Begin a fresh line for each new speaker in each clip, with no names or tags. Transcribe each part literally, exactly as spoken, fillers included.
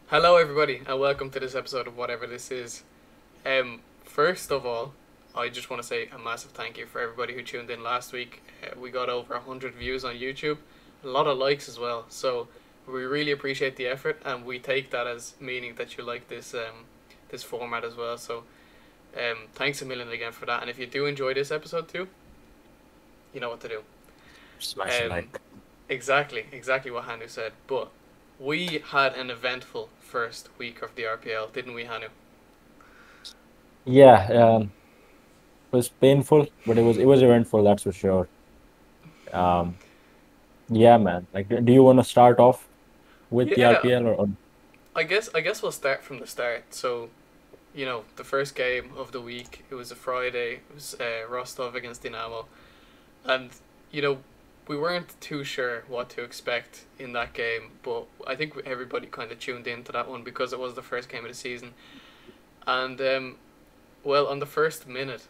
Hello, everybody, and welcome to this episode of whatever this is. Um, first of all, I just want to say a massive thank you for everybody who tuned in last week. Uh, we got over a hundred views on YouTube, a lot of likes as well. So we really appreciate the effort, and we take that as meaning that you like this um this format as well. So um, thanks a million again for that. And if you do enjoy this episode too, you know what to do.
Smash a
Um,
like.
exactly, exactly what Hanu said. But we had an eventful first week of the R P L, didn't we, Hanu?
Yeah, um, it was painful, but it was it was eventful, that's for sure. Um, yeah, man. Like, do you want to start off with the
Yeah,
R P L or, or
I guess I guess we'll start from the start. So, you know, the first game of the week, it was a Friday. It was uh, Rostov against Dinamo, and you know, we weren't too sure what to expect in that game. But I think everybody kind of tuned into that one because it was the first game of the season. And um, well, on the first minute,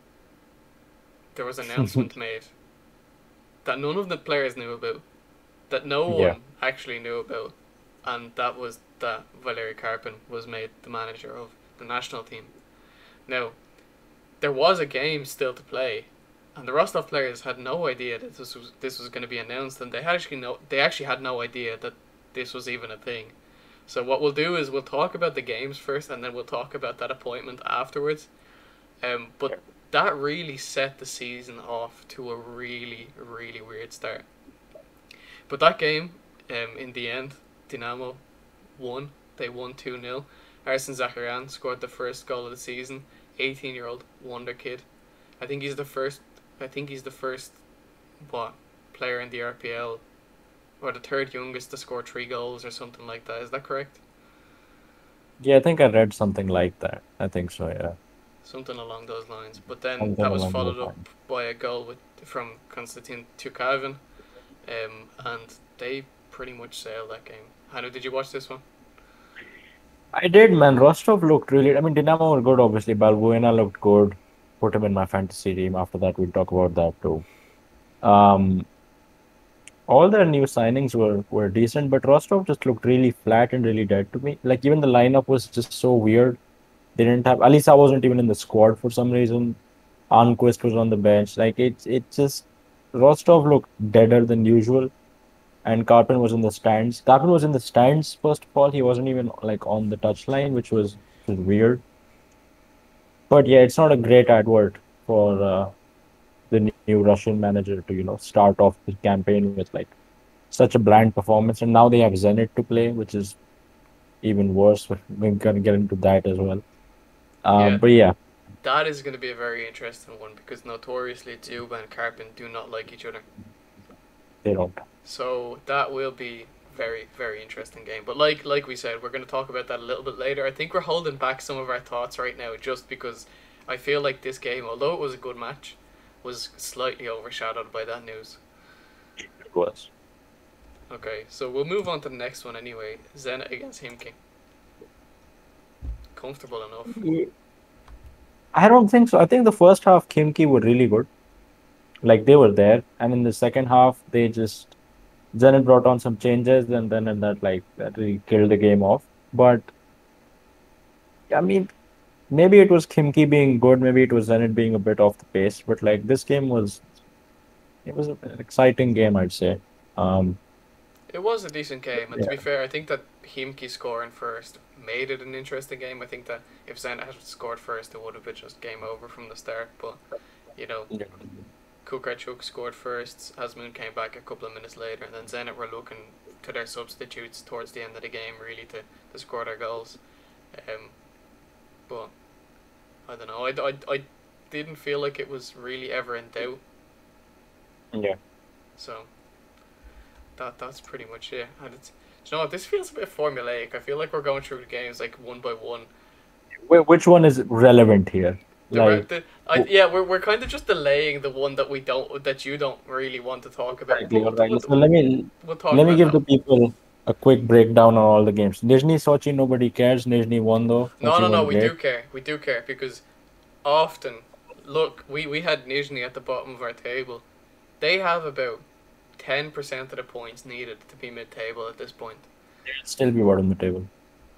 there was an announcement made that none of the players knew about, that no
yeah,
one actually knew about, and that was that Valery Karpin was made the manager of the national team. Now, there was a game still to play, and the Rostov players had no idea that this was this was going to be announced, and they actually no they actually had no idea that this was even a thing. So what we'll do is we'll talk about the games first, and then we'll talk about that appointment afterwards. Um, but that really set the season off to a really really weird start. But that game, um, in the end, Dinamo won. They won two nil. Arsen Zakharyan scored the first goal of the season. eighteen year old wonder kid. I think he's the first. I think he's the first what player in the R P L or the third youngest to score three goals or something like that. Is that correct?
yeah. I think I read something like that. I think so. Yeah,
Something along those lines. But then
something
that was
along those
followed up
lines.
by a goal with from Konstantin Tukavin, um, and they pretty much sailed that game. Hannah, did you watch this one?
I did, man. Rostov looked really. I mean, Dinamo were good, obviously. Balbuena looked good. Put him in my fantasy team. After that, we'll talk about that too. Um, all their new signings were were decent, but Rostov just looked really flat and really dead to me. Like even the lineup was just so weird. They didn't have Alisa wasn't even in the squad for some reason. Almquist was on the bench. Like it it just Rostov looked deader than usual. And Carpin was in the stands. Carpin was in the stands first of all. He wasn't even like on the touchline, which was which was weird. But yeah, it's not a great advert for uh, the new Russian manager to, you know, start off the campaign with like such a bland performance. And now they have Zenit to play, which is even worse. We're gonna get into that as well.
Yeah,
Um, but yeah,
that is going to be a very interesting one because notoriously Zuba and Karpin do not like each other.
they don't.
So that will be very very interesting game. But like like we said, we're going to talk about that a little bit later. I think we're holding back some of our thoughts right now just because I feel like this game, although it was a good match, was slightly overshadowed by that news.
It was.
Okay, so we'll move on to the next one anyway. Zenit against Himki. Comfortable enough.
Ye- I don't think so. I think the first half Kimki were really good. Like they were there, and in the second half they just Zenit brought on some changes, and then and that like that really killed the game off. But I mean, maybe it was Kimki being good, maybe it was Zenit being a bit off the pace. But like this game was, it was an exciting game, I'd say. Um,
It was a decent game, and to be
yeah,
fair, I think that Himki scoring first made it an interesting game. I think that if Zenit had scored first, it would have been just game over from the start. But you know,
yeah,
Kukrachuk scored first. Asmoon came back a couple of minutes later, and then Zenit were looking to their substitutes towards the end of the game, really to, to score their goals. Um, but I don't know. I, I, I didn't feel like it was really ever in doubt.
yeah.
So that that's pretty much it. And it's, you know what? This feels a bit formulaic. I feel like we're going through the games like one by one.
Wh- Which one is relevant here?
The, re-
Like,
the I, yeah, we're, we're kind of just delaying the one that we don't that you don't really want to talk about.
exactly.
But
All
we'll,
right.
we'll,
So let me
we'll talk
let me
about
give
that.
the people a quick breakdown on all the games. Nizhny Sochi, nobody cares. Nizhny won though.
No,
Sochi
no, no.
won
We
great.
do care. We do care because often, look, we, we had Nizhny at the bottom of our table. They have about ten percent of the points needed to be mid-table at this point.
Still be bottom of the table.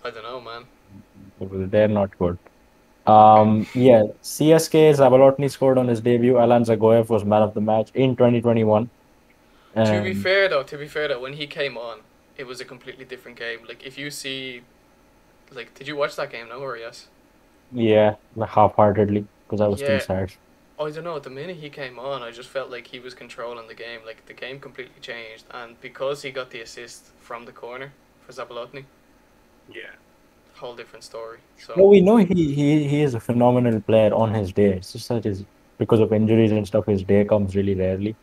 I don't know, man.
They're not good. Um, yeah, C S K Zabalotny scored on his debut. Alan Zagoyev was man of the match in twenty twenty-one.
To be
And
fair though, to be fair though, when he came on, it was a completely different game. Like if you see, like, did you watch that game? No, or yes?
yeah, half-heartedly because I was still
Yeah,
sad.
I don't know. The minute he came on, I just felt like he was controlling the game. Like the game completely changed, and because he got the assist from the corner for Zabalotny,
Yeah.
whole different story. So
No, we know he he he is a phenomenal player on his day. It's just that his because of injuries and stuff, his day comes really rarely.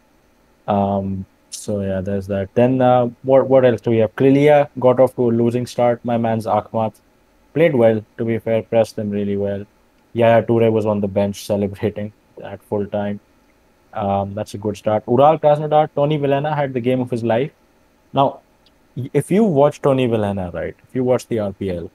Um, so yeah, there's that. Then uh, what what else do we have? Krilia got off to a losing start. My man's Akhmat played well, to be fair, pressed them really well. Yaya Toure was on the bench celebrating at full time. Um, that's a good start. Ural Krasnodar, Tony Villena had the game of his life. Now, y- if you watch Tony Villena, right, if you watch the R P L,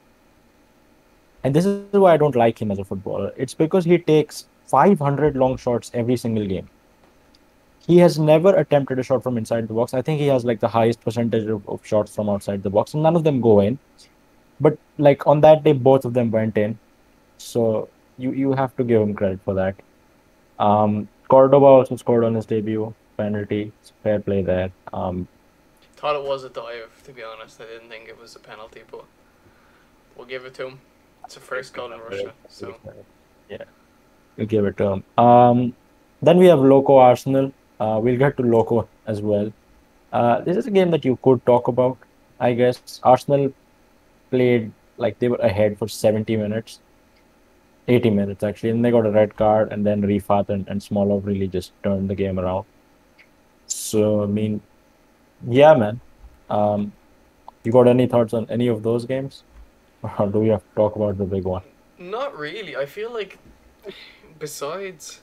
and this is why I don't like him as a footballer, it's because he takes five hundred long shots every single game. He has never attempted a shot from inside the box. I think he has like the highest percentage of, of shots from outside the box, and none of them go in. But like on that day, both of them went in. So you you have to give him credit for that. Um, Cordoba also scored on his debut penalty. It's fair play there. Um,
thought it was a dive. To be honest, I didn't think it was a penalty, but we'll give it to him. It's a first goal in Russia, so
yeah, we'll give it to him. Um, then we have Loco Arsenal. Uh, we'll get to Loco as well. Uh, this is a game that you could talk about, I guess. Arsenal played like they were ahead for seventy minutes, eighty minutes actually, and they got a red card, and then Rifat and, and Smolov really just turned the game around. So, I mean, yeah, man. Um, you got any thoughts on any of those games? Or do we have to talk about the big one?
not really. I feel like besides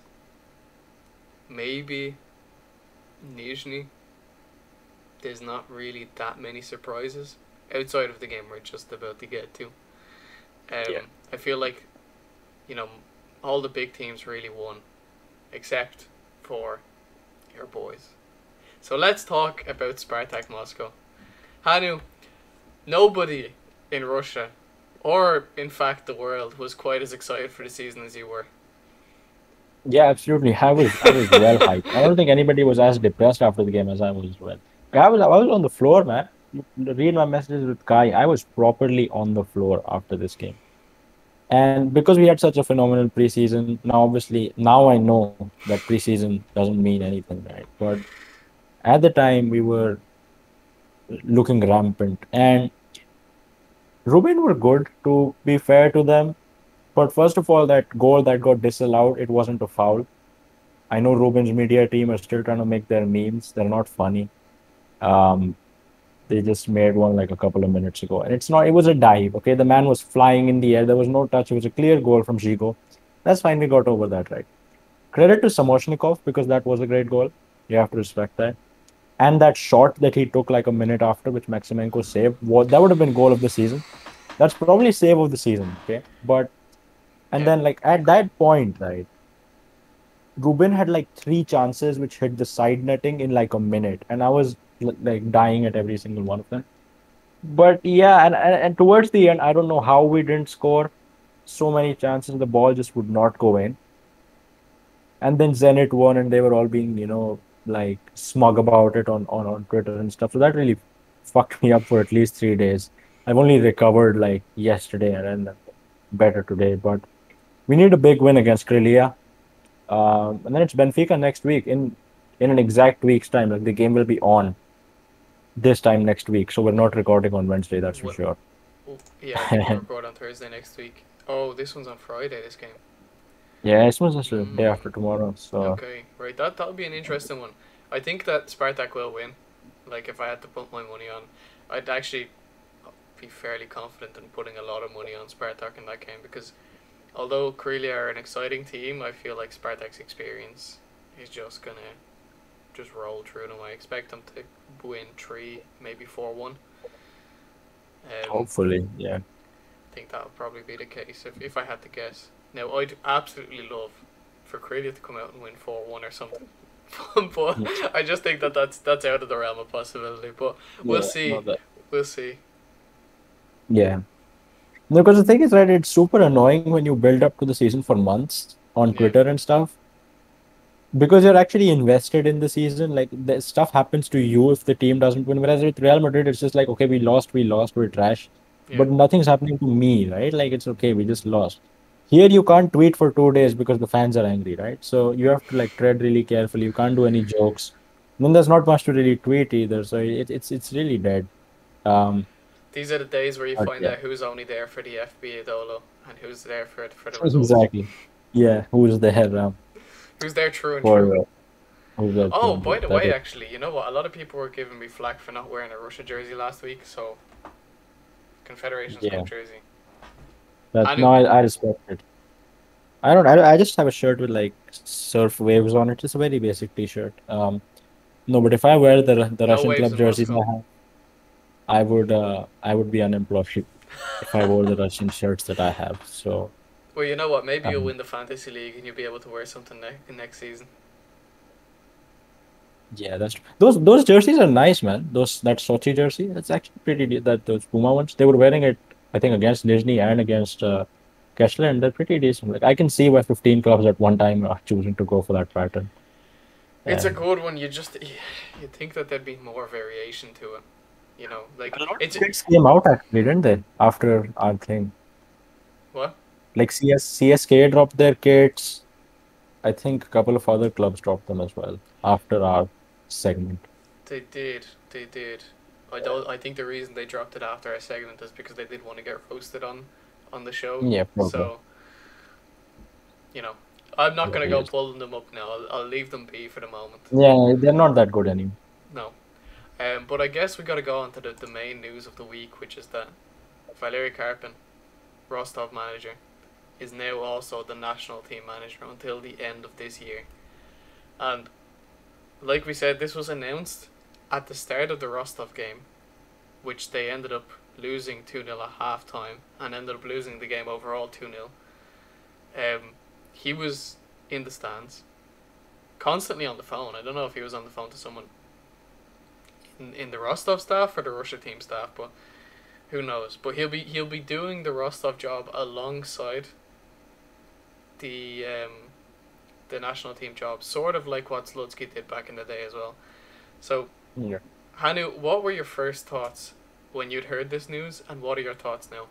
maybe Nizhny, there's not really that many surprises outside of the game we're just about to get to.
Yeah.
Um, I feel like you know all the big teams really won, except for your boys. So let's talk about Spartak Moscow. Hanu, nobody in Russia, or in fact the world, was quite as excited for the season as you were.
Yeah, absolutely. I was I was well hyped. I don't think anybody was as depressed after the game as I was as well. I was I was on the floor, man. You read my messages with Kai. I was properly on the floor after this game. And because we had such a phenomenal preseason, now obviously now I know that preseason doesn't mean anything, right? But at the time we were looking rampant. And Rubin were good, to be fair to them. But first of all, that goal that got disallowed, it wasn't a foul. I know Rubin's media team are still trying to make their memes. They're not funny. Um, they just made one like a couple of minutes ago. And it's not, it was a dive. Okay. The man was flying in the air. There was no touch. It was a clear goal from Zigo. That's fine. We got over that, right? Credit to Samoshnikov because that was a great goal. You have to respect that. And that shot that he took like a minute after, which Maximenko saved, what that would have been goal of the season. That's probably save of the season. Okay. But, and
Yeah,
then like at that point, right? Ruben had like three chances which hit the side netting in like a minute, and I was l- like dying at every single one of them. But yeah, and, and and towards the end, I don't know how we didn't score so many chances. The ball just would not go in, and then Zenit won, and they were all being you know like smug about it on on on Twitter and stuff. So that really fucked me up for at least three days. I've only recovered like yesterday and then better today, but we need a big win against Krylia. Um, and then it's Benfica next week in in an exact week's time. Like the game will be on this time next week, so we're not recording on Wednesday, that's for
what?
sure.
Oh, yeah, I think we'll record on Thursday next week. Oh, this one's on Friday. This game.
Yeah, it's just the day
Mm,
after tomorrow. So
okay, right. That that'll be an interesting one. I think that Spartak will win. Like if I had to put my money on, I'd actually be fairly confident in putting a lot of money on Spartak in that game because although Krylia are an exciting team, I feel like Spartak's experience is just gonna just roll through them. I expect them to win three, maybe four one. Um,
hopefully, yeah.
I think that'll probably be the case if, if I had to guess. Now I'd absolutely love for Krylia to come out and win four one or something. But
Yeah,
I just think that that's that's out of the realm of possibility. But we'll
yeah,
see.
no, that.
We'll see.
Yeah. No, because the thing is, right, it's super annoying when you build up to the season for months on
Yeah,
Twitter and stuff because you're actually invested in the season. Like the stuff happens to you if the team doesn't win. Whereas with Real Madrid, it's just like, okay, we lost, we lost, we're trash.
yeah.
But nothing's happening to me, right? Like it's okay, we just lost. Here you can't tweet for two days because the fans are angry, right? So you have to like tread really carefully. You can't do any jokes. Then there's not much to really tweet either. So it, it's it's really dead. Um,
These are the days where you
but
find
yeah,
out who's only there for the F B A Dolo and who's there for for the result.
exactly. Yeah, who's there um,
Who's there true and true.
for uh, who's there
Oh,
through?
by
Yeah,
the
that
way,
is
actually, you know what? A lot of people were giving me flack for not wearing a Russia jersey last week, so Confederations Cup
yeah.
jersey.
That no,
Anu,
I, I respect it. I don't. I, I just have a shirt with like surf waves on it. It's a very basic T-shirt. Um, no, but if I wear the the
no
Russian
waves
club
in
jerseys
Moscow.
I have, I would uh I would be unemployed if I wore the Russian shirts that I have. So
Well, you know what? Maybe you'll
um,
win the fantasy league and you'll be able to wear something ne- next season.
yeah, that's those those jerseys are nice, man. Those that Sochi jersey, that's actually pretty. de- That those Puma ones, they were wearing it. I think against Nizhny and against uh, Kessler, and they're pretty decent. Like I can see why fifteen clubs at one time are choosing to go for that pattern.
It's a
And
good one. You just you think that there'd be more variation to it. You know, like
a lot
it's
of kits came out actually, didn't they? After our thing,
what
like C S C S K dropped their kits. I think a couple of other clubs dropped them as well after our segment.
they did. They did. I don't. I think the reason they dropped it after our segment is because they did want to get roasted on, on the show.
Yeah, probably.
So you know, I'm not gonna
Probably
go
is.
pulling them up now. I'll, I'll leave them be for the moment.
Yeah, they're not that good anymore.
No. Um, but I guess we got to go on to the, the main news of the week, which is that Valery Karpin, Rostov manager, is now also the national team manager until the end of this year. And like we said, this was announced at the start of the Rostov game, which they ended up losing two nil at half time and ended up losing the game overall two nil. Um, he was in the stands, constantly on the phone. I don't know if he was on the phone to someone in, in the Rostov staff or the Russia team staff, but who knows? But he'll be he'll be doing the Rostov job alongside the um, the national team job, sort of like what Slutsky did back in the day as well. So,
Yeah.
Hanu, what were your first thoughts when you'd heard this news, and what are your thoughts now?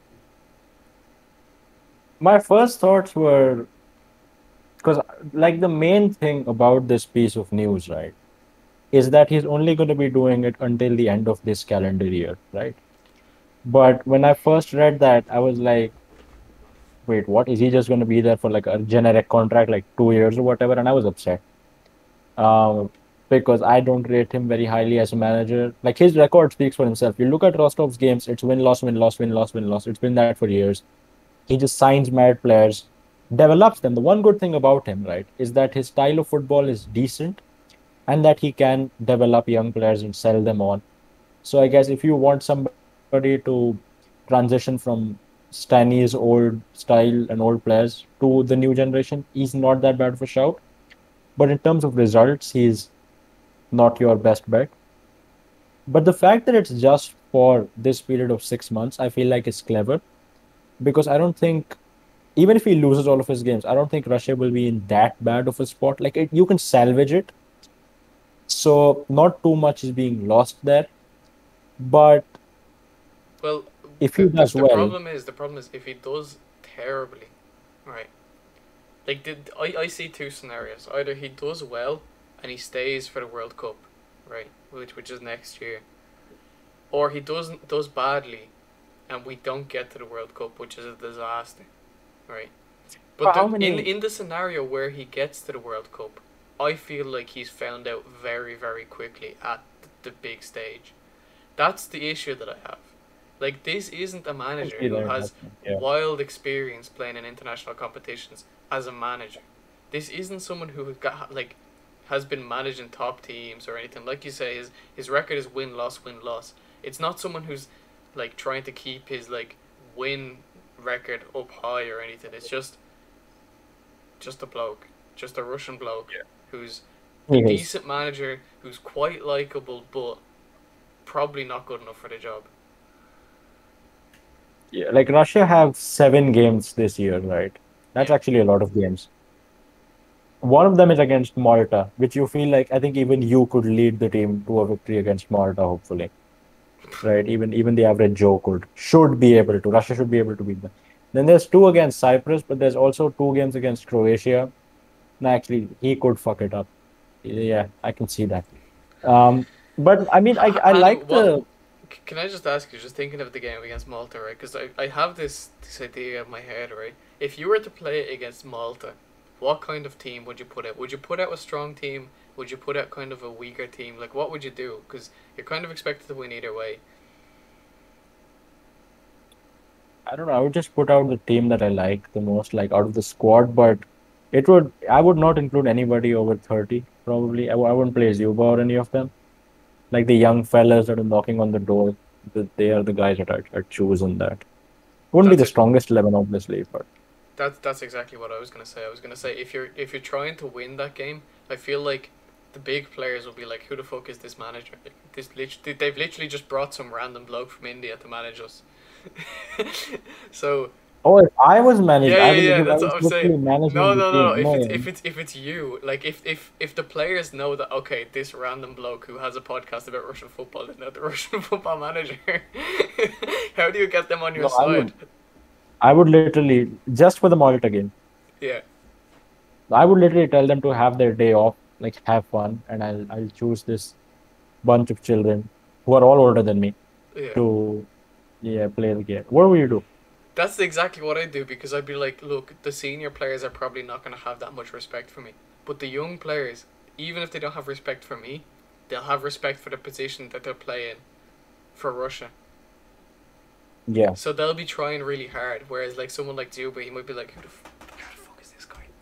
My first thoughts were because like the main thing about this piece of news, right, is that he's only going to be doing it until the end of this calendar year, right? But when I first read that, I was like, wait, what? Is he just going to be there for like a generic contract, like two years or whatever? And I was upset. Um, because I don't rate him very highly as a manager. Like his record speaks for himself. You look at Rostov's games, it's win, loss, win, loss, win, loss, win, loss. It's been that for years. He just signs mad players, develops them. The one good thing about him, right, is that his style of football is decent and that he can develop young players and sell them on. So I guess if you want somebody to transition from Stanny's old style and old players to the new generation, he's not that bad of a shout. But in terms of results, he's not your best bet. But the fact that it's just for this period of six months, I feel like is clever because I don't think even if he loses all of his games, I don't think Russia will be in that bad of a spot. Like it, you can salvage it, so not too much is being lost there. But
Well,
if
the
he
the,
does
the
well,
problem is the problem is if he does terribly, right? Like did I, I see two scenarios. Either he does well and he stays for the World Cup, right, which which is next year, or he doesn't does badly, and we don't get to the World Cup, which is a disaster, right? But
for how
the, in
many?
in the scenario where he gets to the World Cup, I feel like he's found out very very quickly at the big stage. That's the issue that I have. Like this isn't a
I can
manager
see
who
that.
has
happening, Yeah.
wild experience playing in international competitions as a manager. This isn't someone who got like has been managing top teams or anything. Like you say, his his record is win loss win loss. It's not someone who's like trying to keep his like win record up high or anything. It's just just a bloke, just a Russian bloke
Yeah.
who's a
He is.
decent manager who's quite likable, but probably not good enough for the job.
Yeah, like Russia have seven games this year, right? That's
Yeah.
actually a lot of games. One of them is against Malta, which you feel like I think even you could lead the team to a victory against Malta, hopefully. Right? Even even the average Joe could should be able to. Russia should be able to beat them. Then there's two against Cyprus, but there's also two games against Croatia. No, actually, he could fuck it up. Yeah, I can see that. Um, but I mean, I
H-
I
Hanny,
like
what?
the.
c- Can I just ask you, just thinking of the game against Malta, right? Because I, I have this this idea in my head, right? If you were to play against Malta, what kind of team would you put out? Would you put out a strong team? Would you put out kind of a weaker team? Like, what would you do? Because you're kind of expected to win either way.
I don't know. I would just put out the team that I like the most, like out of the squad. But it would. I would not include anybody over thirty. Probably, I, w- I wouldn't play Zuba or any of them. Like the young fellas that are knocking on the door. The, they are the guys that I I choose in that. Wouldn't be
That's
the
it.
strongest eleven, obviously, but
That's that's exactly what I was gonna say. I was gonna say if you're if you're trying to win that game, I feel like the big players will be like, "Who the fuck is this manager? Like, this lit- they've literally just brought some random bloke from India to manage us." So
oh, if I was managed,
yeah,
I
yeah,
will.
yeah.
I
That's
was
what I'm saying.
literally managing
No,
the
no, no.
team.
If
No,
it's
yeah.
if it's if it's you, like if if if the players know that okay, this random bloke who has a podcast about Russian football is now the Russian football manager, how do you get them on your
No, I
side?
would. I would literally just for the Malta game.
Yeah,
I would literally tell them to have their day off, like have fun, and I'll I'll choose this bunch of children who are all older than me
yeah.
to yeah play the game. What will you do?
That's exactly what I do because I'd be like, look, the senior players are probably not going to have that much respect for me. But the young players, even if they don't have respect for me, they'll have respect for the position that they're playing for Russia.
Yeah,
So they'll be trying really hard. Whereas, like, someone like Zuba, he might be like, who the, f- who the fuck is this guy?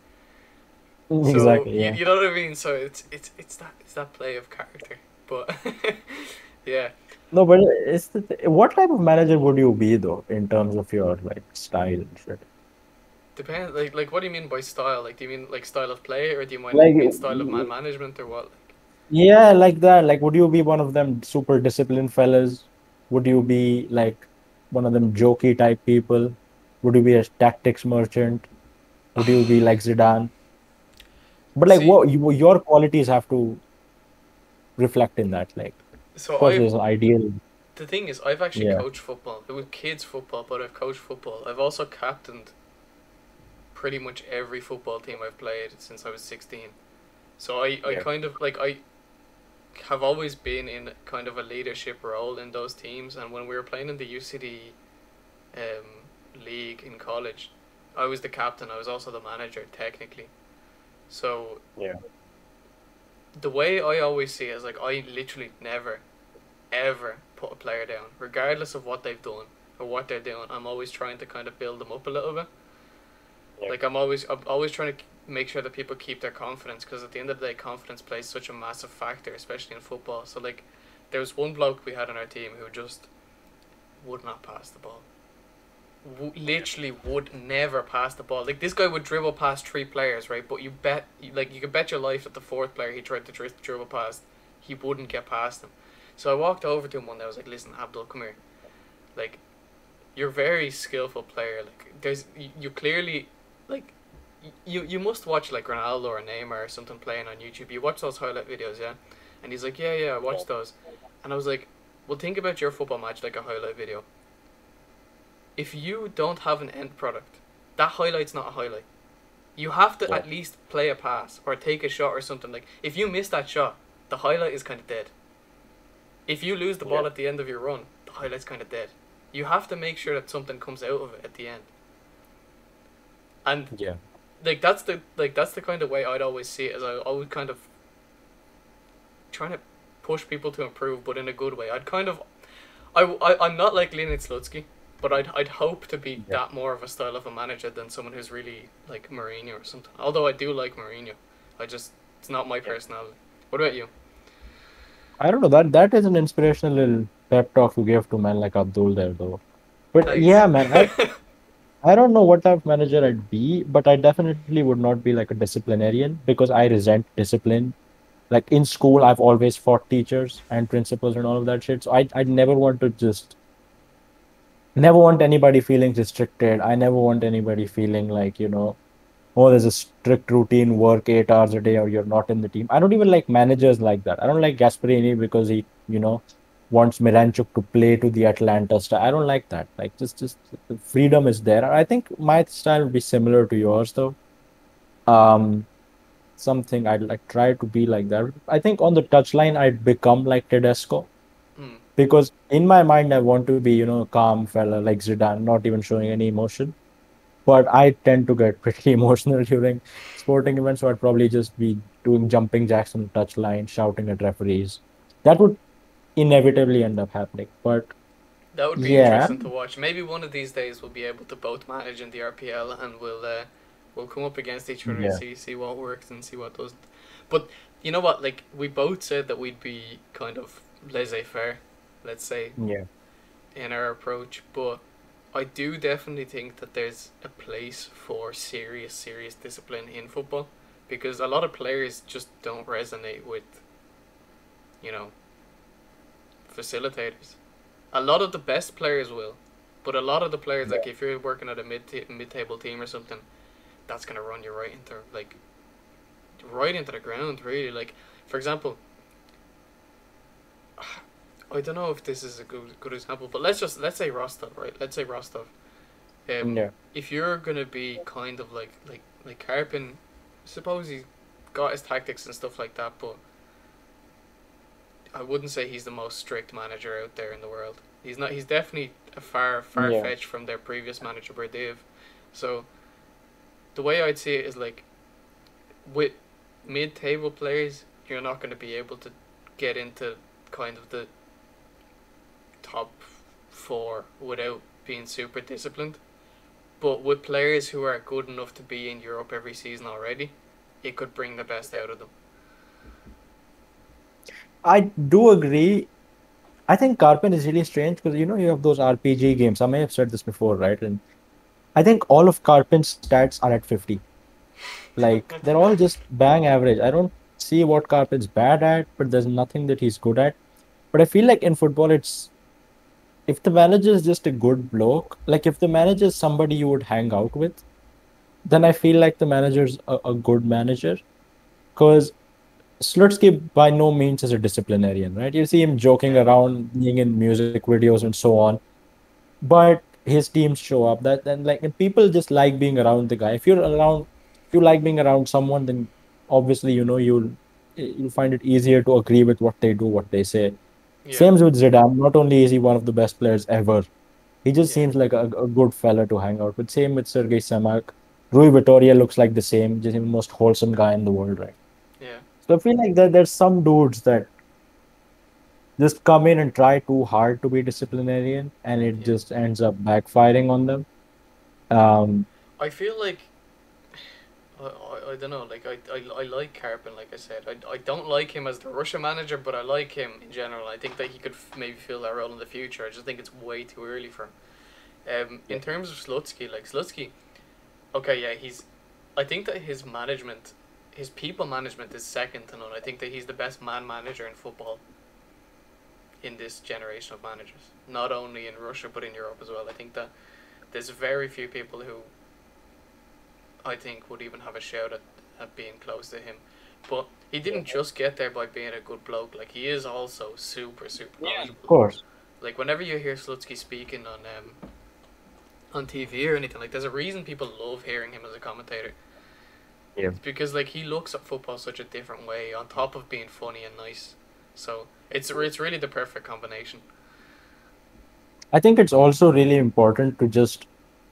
So,
exactly.
you,
Yeah,
you know what I mean? So it's, it's, it's, that, it's that play of character. But, yeah.
no, but it's the th- what type of manager would you be though in terms of your like style and shit?
Depends, like, like, what do you mean by style? Like, do you mean, like, style of play? Or do you mean,
Like,
mean style of man management or what?
yeah, like that. Like, would you be one of them super disciplined fellas? Would you be like one of them jokey type people? Would you be a tactics merchant? Would you be like Zidane? But like,
See,
what you, your qualities have to reflect in that. Like, of
so
course,
I've
there's an ideal.
the thing is, I've actually
Yeah,
coached football. It was kids football, but I've coached football. I've also captained pretty much every football team I've played since I was sixteen. So I, I
yeah,
kind of like I have always been in kind of a leadership role in those teams. And when we were playing in the U C D um, league in college, I was the captain. I was also the manager technically. So
yeah,
the way I always see it is like I literally never ever put a player down, regardless of what they've done or what they're doing. I'm always trying to kind of build them up a little bit.
yeah,
Like I'm always, I'm always trying to make sure that people keep their confidence because at the end of the day, confidence plays such a massive factor, especially in football. So like, there was one bloke we had on our team who just would not pass the ball. W- literally would never pass the ball. Like this guy would dribble past three players, right? But you bet, like you could bet your life that the fourth player he tried to dri- dribble past, he wouldn't get past them. So I walked over to him one day. I was like, "Listen, Abdul, come here. Like, you're a very skillful player. Like, there's you, you clearly, like, y- you you must watch like Ronaldo or Neymar or something playing on YouTube. You watch those highlight videos, yeah?" And he's like, "Yeah, yeah, I watch those." And I was like, "Well, think about your football match like a highlight video. If you don't have an end product, that highlight's not a highlight. You have to
yeah,
at least play a pass or take a shot or something. Like if you miss that shot, the highlight is kind of dead. If you lose the
yeah,
ball at the end of your run, the highlight's kind of dead. You have to make sure that something comes out of it at the end. And
yeah.
like that's the like that's the kind of way I'd always see it. As I always kind of trying to push people to improve, but in a good way. I'd kind of I, I I'm not like Leonid Slutsky, but I'd I'd hope to be
Yeah.
that more of a style of a manager than someone who's really like Mourinho or something. Although I do like Mourinho, I just it's not my
Yeah.
personality. What about you?
I don't know that that is an inspirational little pep talk you gave to man like Abdul there though. But
Thanks.
yeah, man, I I don't know what type of manager I'd be, but I definitely would not be like a disciplinarian because I resent discipline. Like in school, I've always fought teachers and principals and all of that shit. So I I'd never want to just never want anybody feeling restricted. I never want anybody feeling like, you know, oh, there's a strict routine, work eight hours a day, or you're not in the team. I don't even like managers like that. I don't like Gasparini because he, you know, wants Miranchuk to play to the Atlanta style. I don't like that. Like, just, just the freedom is there. I think my style will be similar to yours, though. Um, something I'd like try to be like that. I think on the touchline, I'd become like Tedesco
Mm.
because in my mind, I want to be, you know, a calm fella like Zidane, not even showing any emotion. But I tend to get pretty emotional during sporting events, so I'd probably just be doing jumping jacks on the touchline, shouting at referees. That would inevitably end up happening. But
That would be
yeah,
interesting to watch. Maybe one of these days we'll be able to both manage in the R P L, and we'll uh, we'll come up against each other and
yeah,
see see what works and see what doesn't. But you know what? Like we both said that we'd be kind of laissez-faire, let's say,
yeah,
in our approach. But I do definitely think that there's a place for serious serious discipline in football, because a lot of players just don't resonate with, you know, facilitators. A lot of the best players will, but a lot of the players,
yeah.
like if you're working at a mid mid table team or something, that's gonna run you right into like right into the ground. Really, like for example, I don't know if this is a good good example, but let's just let's say Rostov, right? Let's say Rostov. Um,
Yeah.
if you're gonna be kind of like like like Karpin, suppose he's got his tactics and stuff like that, but I wouldn't say he's the most strict manager out there in the world. He's not. He's definitely a far far
Yeah.
fetched from their previous manager Berdiv. So the way I'd see it is like with mid table players, you're not going to be able to get into kind of the top four without being super disciplined. But with players who are good enough to be in Europe every season already, it could bring the best out of them.
I do agree. I think Carpin is really strange because you know you have those R P G games. I may have said this before, right? And I think all of Carpin's stats are at fifty. Like they're all just bang average. I don't see what Carpin's bad at, but there's nothing that he's good at. But I feel like in football, it's if the manager is just a good bloke, like if the manager is somebody you would hang out with, then I feel like the manager's a, a good manager. Because Slutsky by no means is a disciplinarian, right? You see him joking
Yeah,
around, being in music videos and so on, but his teams show up. That and like and people just like being around the guy. If you're around, if you like being around someone, then obviously you know you'll you'll find it easier to agree with what they do, what they say.
yeah,
Same with Zidane. Not only is he one of the best players ever, he just
yeah,
seems like a, a good fella to hang out with. Same with Sergei Semak. Rui Vittoria looks like the same, just the most wholesome guy in the world, right?
yeah,
So I feel like that there's some dudes that just come in and try too hard to be disciplinarian, and it
yeah.
just ends up backfiring on them. Um,
I feel like I, I, I don't know. Like I, I, I like Karpin. Like I said, I, I don't like him as the Russia manager, but I like him in general. I think that he could f- maybe fill that role in the future. I just think it's way too early for him. Um,
Yeah.
in terms of Slutsky, like Slutsky, okay, yeah, he's. I think that his management, his people management is second to none. I think that he's the best man manager in football in this generation of managers. Not only in Russia but in Europe as well. I think that there's very few people who I think would even have a shout at, at being close to him. But he didn't just get there by being a good bloke. Like he is also super super
Yeah, of
knowledgeable.
course.
Like whenever you hear Slutsky speaking on um on T V or anything, like there's a reason people love hearing him as a commentator.
Yeah.
It's because like he looks at football such a different way, on top of being funny and nice. So it's it's really the perfect combination.
I think it's also really important to just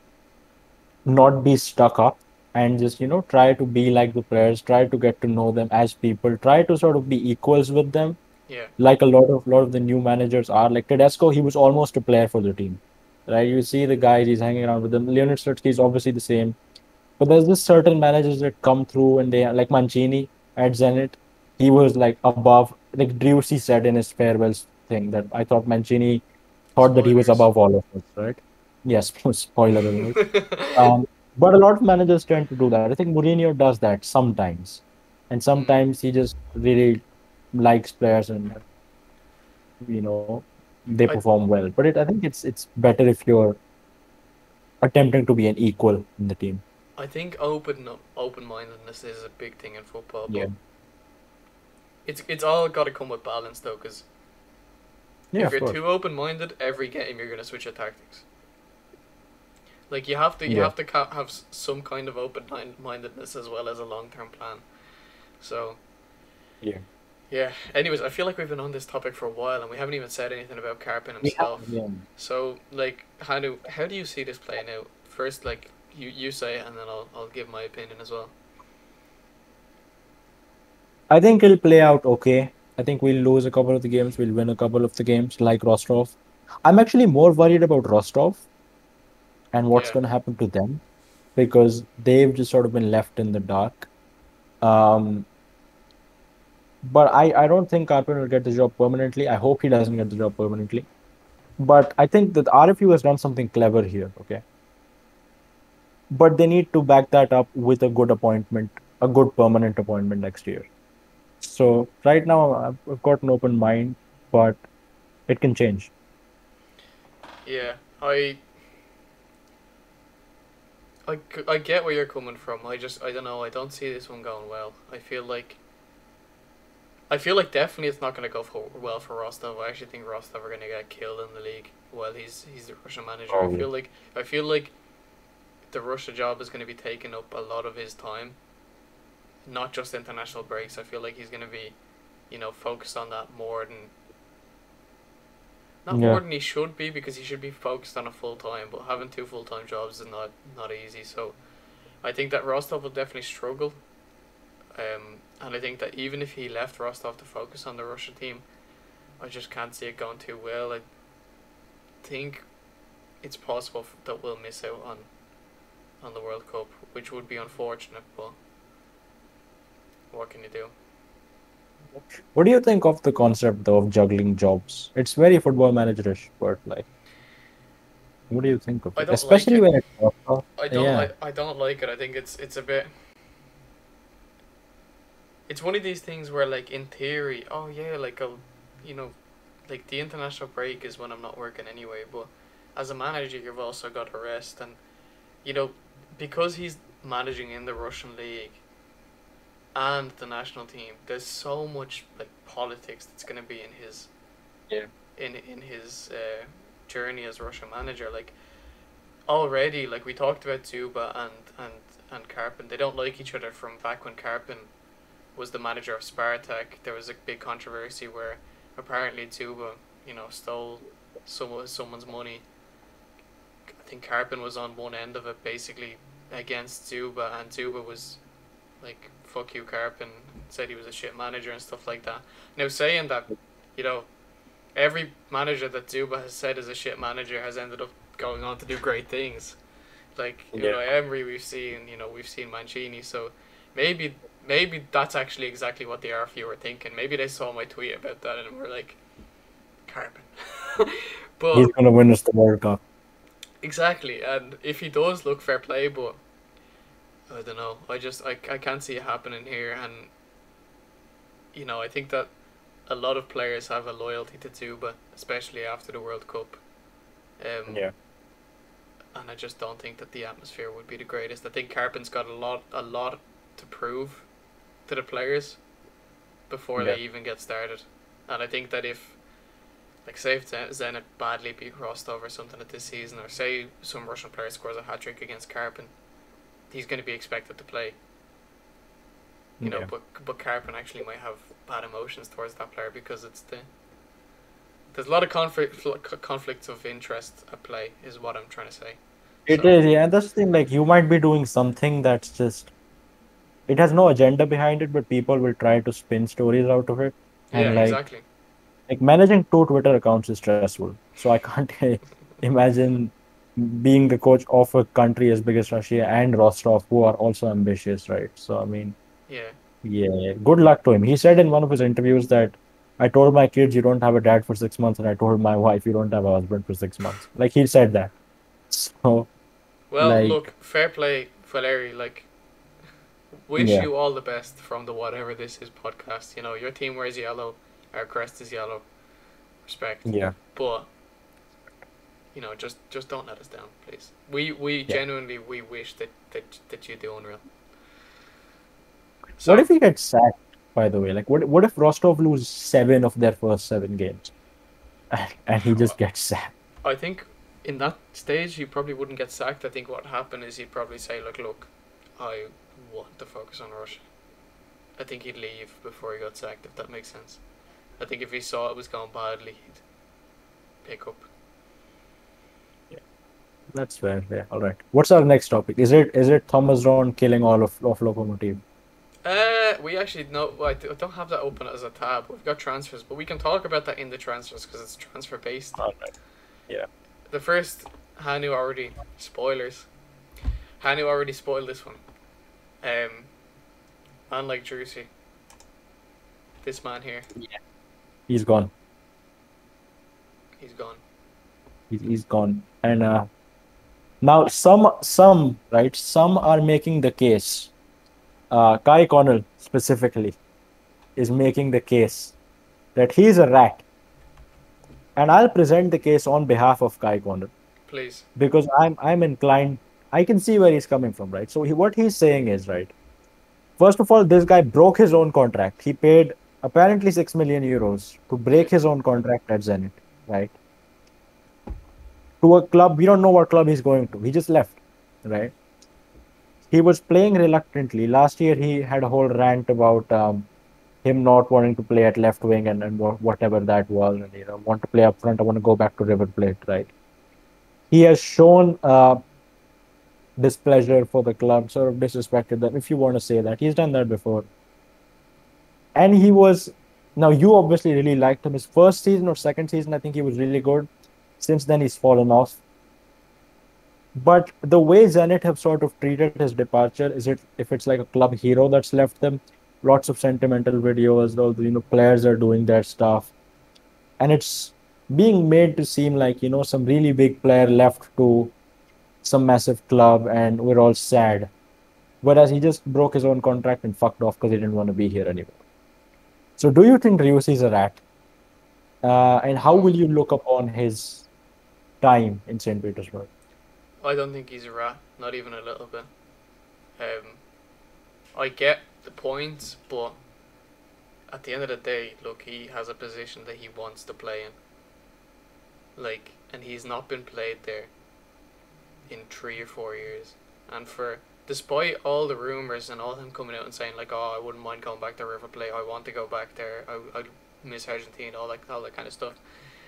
not be stuck up and just, you know, try to be like the players, try to get to know them as people, try to sort of be equals with them,
Yeah,
like a lot of lot of the new managers are. Like Tedesco, he was almost a player for the team, right? You see the guys he's hanging around with them. Leonid Slutsky is obviously the same, but there's this certain managers that come through and they like Mancini at Zenit. He was like above, like Driussi said in his farewell thing that I thought Mancini thought that he was
spoilers.
above all of us, right? Yes, spoiler alert. Um, but a lot of managers tend to do that. I think Mourinho does that sometimes, and
mm,
sometimes he just really likes players and you know they
I
perform well. But it, I think it's it's better if you're attempting to be an equal in the team.
I think open open mindedness is a big thing in football,
Yeah.
but it's it's all got to come with balance though, because
Yeah,
if
of
you're
course.
too open minded, every game you're gonna switch your tactics. Like you have to you
Yeah.
have to ca- have some kind of open mindedness as well as a long term plan. So
Yeah.
yeah. Anyways, I feel like we've been on this topic for a while and we haven't even said anything about Karpin
We have,
himself.
yeah.
So like, how do how do you see this playing out? First, like you you say it, and then I'll I'll give my opinion as well.
I think it'll play out okay. I think we'll lose a couple of the games, we'll win a couple of the games, like Rostov. I'm actually more worried about Rostov and what's
Yeah.
going to happen to them because they've just sort of been left in the dark. Um, but I, I don't think Carpenter will get the job permanently. I hope he doesn't get the job permanently. But I think that R F U has done something clever here, okay? But they need to back that up with a good appointment, a good permanent appointment next year. So right now I've I've got an open mind, but it can change.
Yeah. I I, I get where you're coming from. I just I don't know. I don't see this one going well. I feel like I feel like definitely it's not going to go for, well for Rostov. I actually think Rostov are going to get killed in the league while he's he's the Russian manager. I
Probably.
feel like I feel like the Russia job is going to be taking up a lot of his time, not just international breaks. I feel like he's going to be, you know, focused on that more than not
Yeah.
more than he should be, because he should be focused on a full time. But having two full time jobs is not not easy. So I think that Rostov will definitely struggle. Um, and I think that even if he left Rostov to focus on the Russia team, I just can't see it going too well. I think it's possible that we'll miss out on on the World Cup, which would be unfortunate. But what can you do?
What do you think of the concept though of juggling jobs? It's very football managerish, but like, what do you think of
I
it?
don't like
Especially
it.
when it's Rostov.
I don't
Yeah.
like. I don't like it. I think it's it's a bit. It's one of these things where, like, in theory, oh yeah, like I'll, you know, like the international break is when I'm not working anyway. But as a manager, you've also got to rest, and you know, because he's managing in the Russian league and the national team, there's so much like politics that's going to be in his
Yeah.
in in his uh, journey as Russian manager. Like already, like we talked about Zuba and and and Karpin, they don't like each other from back when Karpin was the manager of Spartak. There was a big controversy where apparently Zuba, you know, stole some someone's money. I think Karpin was on one end of it, basically against Zuba, and Zuba was like, "Fuck you, Karpin," said he was a shit manager and stuff like that. Now, saying that, you know, every manager that Zuba has said is a shit manager has ended up going on to do great things. Like, you
Yeah.
know, Emery we've seen, you know, we've seen Mancini, so maybe maybe that's actually exactly what the R F U were thinking. Maybe they saw my tweet about that and were like, Karpin.
He's
But
gonna win us the World Cup.
exactly, and if he does, look, fair play, but I don't know. I just I, I can't see it happening here, and you know, I think that a lot of players have a loyalty to Zuba, especially after the World Cup. Um,
Yeah.
and I just don't think that the atmosphere would be the greatest. I think Karpin's got a lot a lot to prove to the players before
Yeah.
they even get started. And I think that if, like, say if Zenit badly beat Rostov or something at this season, or say some Russian player scores a hat trick against Karpin, he's going to be expected to play. You know,
Yeah.
but but Karpin actually might have bad emotions towards that player because it's the there's a lot of conflict conflicts of interest at play, is what I'm trying to say.
It
So
is, yeah. And that's the thing, like you might be doing something that's just it has no agenda behind it, but people will try to spin stories out of it.
yeah,
And like
exactly.
like managing two Twitter accounts is stressful. So I can't imagine being the coach of a country as big as Russia and Rostov, who are also ambitious, right? So I mean,
Yeah,
yeah, good luck to him. He said in one of his interviews that I told my kids you don't have a dad for six months, and I told my wife you don't have a husband for six months. Like he said that. So
well,
like
look, fair play, Valeri. Like, wish
yeah,
you all the best from the whatever this is podcast. You know, your team wears yellow, our crest is yellow. respect.
Yeah.
But you know, just just don't let us down, please. We we
Yeah.
genuinely we wish that that that you do unreal.
What
So
if he gets sacked, by the way? Like, what what if Rostov lose seven of their first seven games and, and he just gets sacked?
I think in that stage he probably wouldn't get sacked. I think what would happen is he'd probably say, "Look, look, I want to focus on Russia." I think he'd leave before he got sacked, if that makes sense. I think if he saw it was going badly, he'd pick up.
Yeah, that's fair. Yeah, all right. What's our next topic? Is it is it Thomas Ron killing all of, of Lokomotiv?
Uh, we actually know. Well, I don't have that open as a tab. We've got transfers, but we can talk about that in the transfers because it's transfer based.
All right. Yeah.
The first, Hanu already spoilers. Hanu already spoiled this one. Um, man like Drusi, this man here,
Yeah. He's gone.
he's gone.
He's, he's gone. And uh, now some some right some are making the case. Uh, Kai Connell specifically is making the case that he's a rat, and I'll present the case on behalf of Kai Connell
Please.
because I'm I'm inclined. I can see where he's coming from, right? So he, what he's saying is right. First of all, this guy broke his own contract. He paid apparently six million euros to break his own contract at Zenit, right? To a club, we don't know what club he's going to. He just left, right? He was playing reluctantly. Last year, he had a whole rant about um, him not wanting to play at left wing and, and whatever that was. And, you know, want to play up front. I want to go back to River Plate, right? He has shown uh, displeasure for the club, sort of disrespected them, if you want to say that. He's done that before. And he was, now you obviously really liked him. His first season or second season, I think he was really good. Since then, he's fallen off. But the way Zenit have sort of treated his departure, is it if it's like a club hero that's left them, lots of sentimental videos, all the, you know, players are doing their stuff. And it's being made to seem like, you know, some really big player left to some massive club and we're all sad. Whereas he just broke his own contract and fucked off because he didn't want to be here anymore. So do you think Driussi is a rat? Uh, and how will you look upon his time in Saint Petersburg?
I don't think he's a rat, not even a little bit. Um, I get the points, but at the end of the day, look, he has a position that he wants to play in. Like, and he's not been played there in three or four years. And for, despite all the rumours and all him coming out and saying, like, oh, I wouldn't mind going back to River Plate, I want to go back there, I, I miss Argentina, all that, all that kind of stuff.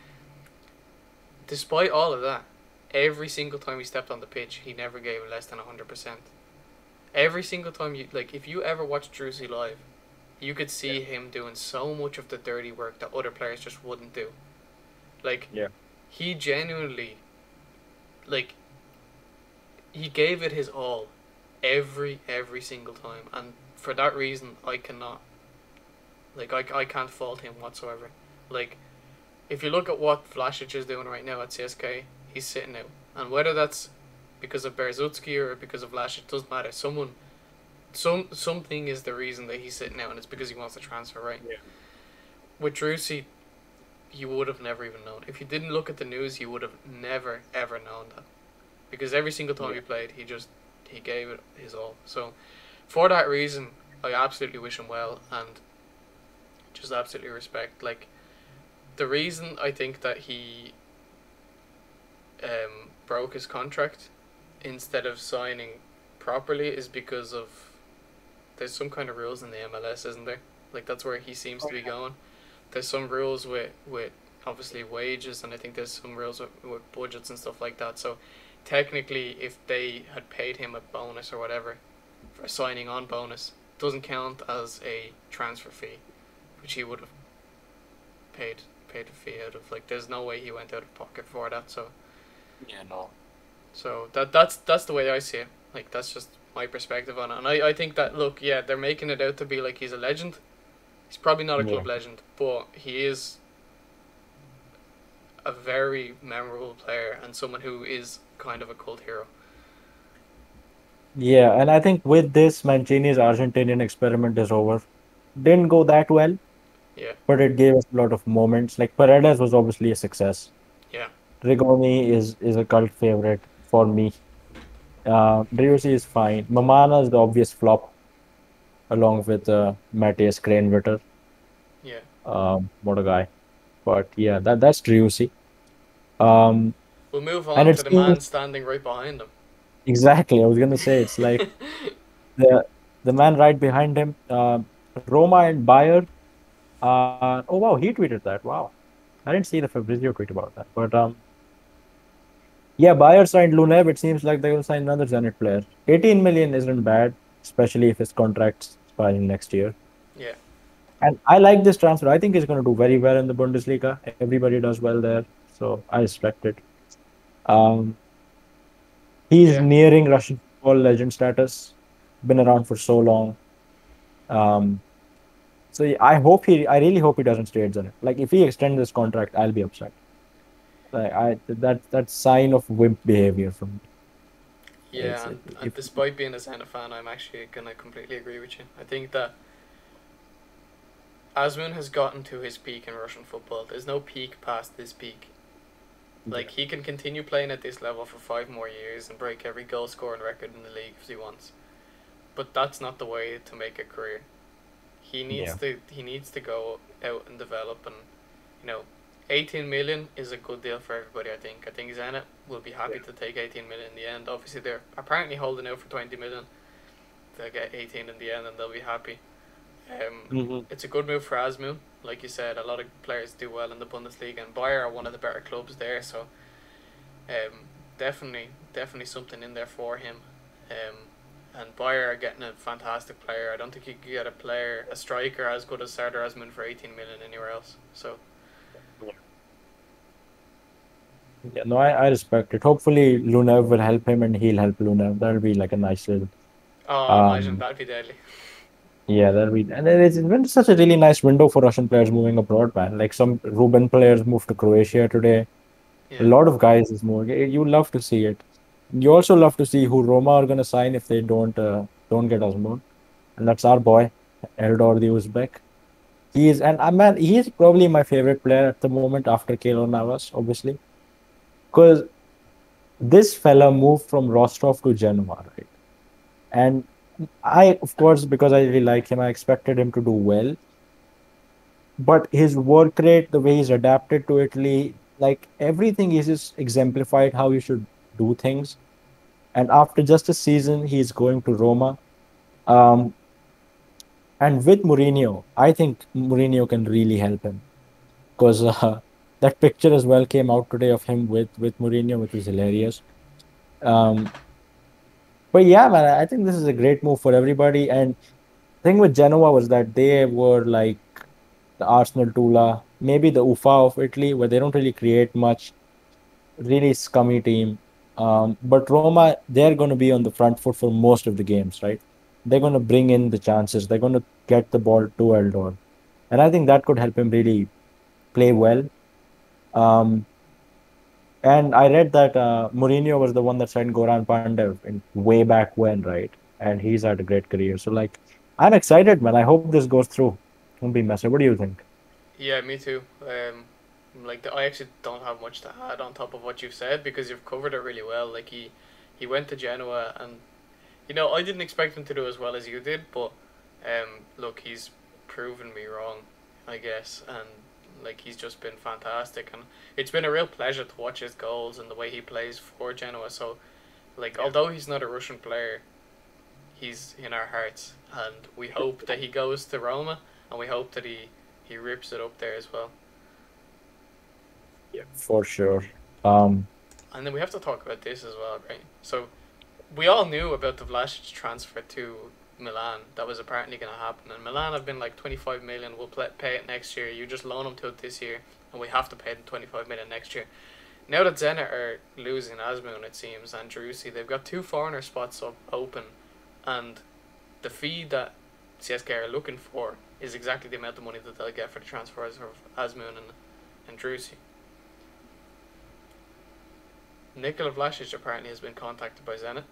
Despite all of that, every single time he stepped on the pitch, he never gave less than one hundred percent. Every single time you, like, if you ever watched Drusi live, you could see yeah. him doing so much of the dirty work that other players just wouldn't do. Like,
yeah.
he genuinely, like, he gave it his all every, every single time. And for that reason, I cannot, like, I, I can't fault him whatsoever. Like, if you look at what Vlasic is doing right now at C S K, he's sitting out. And whether that's because of Berezutski or because of Vlasic, doesn't matter. Someone, some something is the reason that he's sitting out, and it's because he wants to transfer, right?
Yeah.
With Drusi, you would have never even known. If you didn't look at the news, you would have never, ever known that. Because every single time yeah. he played, he just, he gave it his all. So, for that reason, I absolutely wish him well, and just absolutely respect. Like, the reason I think that he um, broke his contract instead of signing properly is because of, there's some kind of rules in the M L S, isn't there? Like, that's where he seems to be going. There's some rules with, with obviously wages, and I think there's some rules with, with budgets and stuff like that. So technically, if they had paid him a bonus or whatever for a signing on bonus, doesn't count as a transfer fee, which he would have paid paid a fee out of. Like, there's no way he went out of pocket for that. So
yeah, no.
So that that's that's the way I see it. Like, that's just my perspective on it. And I, I think that, look, yeah, they're making it out to be like he's a legend. He's probably not a club yeah. legend, but he is a very memorable player and someone who is kind of a cult hero.
Yeah, and I think with this, Mancini's Argentinian experiment is over. Didn't go that well.
Yeah,
but it gave us a lot of moments. Like Paredes was obviously a success.
yeah,
Rigoni is is a cult favorite for me. Uh, Driussi is fine. Mamana is the obvious flop, along with uh, Matthias Kranjvitter.
yeah.
Um, what a guy! But yeah, that that's Driussi. Um,
We'll move
and
on
it
to the
seems
man standing right behind him.
exactly. I was gonna say it's like the the man right behind him. Uh, Roma and Bayer. Uh, oh wow, he tweeted that. Wow, I didn't see the Fabrizio tweet about that. But um, yeah, Bayer signed Lunev. It seems like they will sign another Zenit player. eighteen million isn't bad, especially if his contract's expiring next year.
Yeah,
And I like this transfer. I think he's going to do very well in the Bundesliga. Everybody does well there, so I respect it. Um, he's
yeah.
nearing Russian football legend status. Been around for so long. Um, so yeah, I hope he. I really hope he doesn't stay at Zenit. Like if he extends this contract, I'll be upset. Like I that that sign of wimp behavior from me. It's
Yeah, and,
it,
and
if
despite being a Zenit fan, I'm actually gonna completely agree with you. I think that Asmun has gotten to his peak in Russian football. There's no peak past this peak.
yeah,
Like he can continue playing at this level for five more years and break every goal scoring record in the league if he wants. But that's not the way to make a career. He needs
yeah,
to he needs to go out and develop, and you know, eighteen million is a good deal for everybody. I think. I think Zenit will be happy
yeah.
to take eighteen million in the end. Obviously, they're apparently holding out for twenty million. They'll get eighteen in the end, and they'll be happy. Um,
Hmm.
it's a good move for Asmu. Like you said, a lot of players do well in the Bundesliga, and Bayern are one of the better clubs there. So, um, definitely, definitely something in there for him. Um, and Bayern are getting a fantastic player. I don't think you could get a player, a striker as good as Sardar Asmun for eighteen million anywhere else. So,
Yeah, no, I, I respect it. Hopefully, Lunev will help him and he'll help Lunev. That'll be like a nice little.
oh, imagine
Um,
that'd be deadly.
yeah, that'll be. And it's been such a really nice window for Russian players moving abroad, man. Like some Ruben players moved to Croatia today. A
Yeah,
lot of guys is moving. Eh, You love to see it. You also love to see who Roma are gonna sign if they don't uh, don't get Osman. And that's our boy, Eldor the Uzbek. He is, and uh, man, he is probably my favorite player at the moment after Keylor Navas, obviously. Because this fella moved from Rostov to Genoa, right? And I, of course, because I really like him, I expected him to do well. But his work rate, the way he's adapted to Italy, like everything is just exemplified how you should do things. And after just a season, he's going to Roma. Um, and with Mourinho, I think Mourinho can really help him because uh, that picture as well came out today of him with with Mourinho, which was hilarious. Um, but yeah, man, I think this is a great move for everybody. And thing with Genoa was that they were like the Arsenal Tula, maybe the U F A of Italy, where they don't really create much, really scummy team. Um, but Roma, they're going to be on the front foot for most of the games, right? They're going to bring in the chances. They're going to get the ball to Eldor. And I think that could help him really play well. Um, and I read that uh, Mourinho was the one that signed Goran Pandev in way back when, right? And he's had a great career. So, like, I'm excited, man. I hope this goes through. Won't be messy. What do you think?
yeah, me too. Um, like I actually don't have much to add on top of what you've said because you've covered it really well. Like he, he went to Genoa, and you know I didn't expect him to do as well as you did, but um, look, he's proven me wrong, I guess, and like he's just been fantastic, and it's been a real pleasure to watch his goals and the way he plays for Genoa. So, like,
Yeah.
although he's not a Russian player, he's in our hearts, and we hope that he goes to Roma, and we hope that he he rips it up there as well.
Yeah, for sure. Um,
And then we have to talk about this as well, right? So we all knew about the Vlasic transfer to Milan. That was apparently going to happen, and Milan have been like twenty five million. We'll play, pay it next year. You just loan them to it this year, and we have to pay them twenty five million next year. Now that Zenit are losing Asmoon, it seems, and Drusi, they've got two foreigner spots up open, and the fee that C S K are looking for is exactly the amount of money that they'll get for the transfers of Asmoon and and Drusi. Nikola Vlasic apparently has been contacted by Zenit,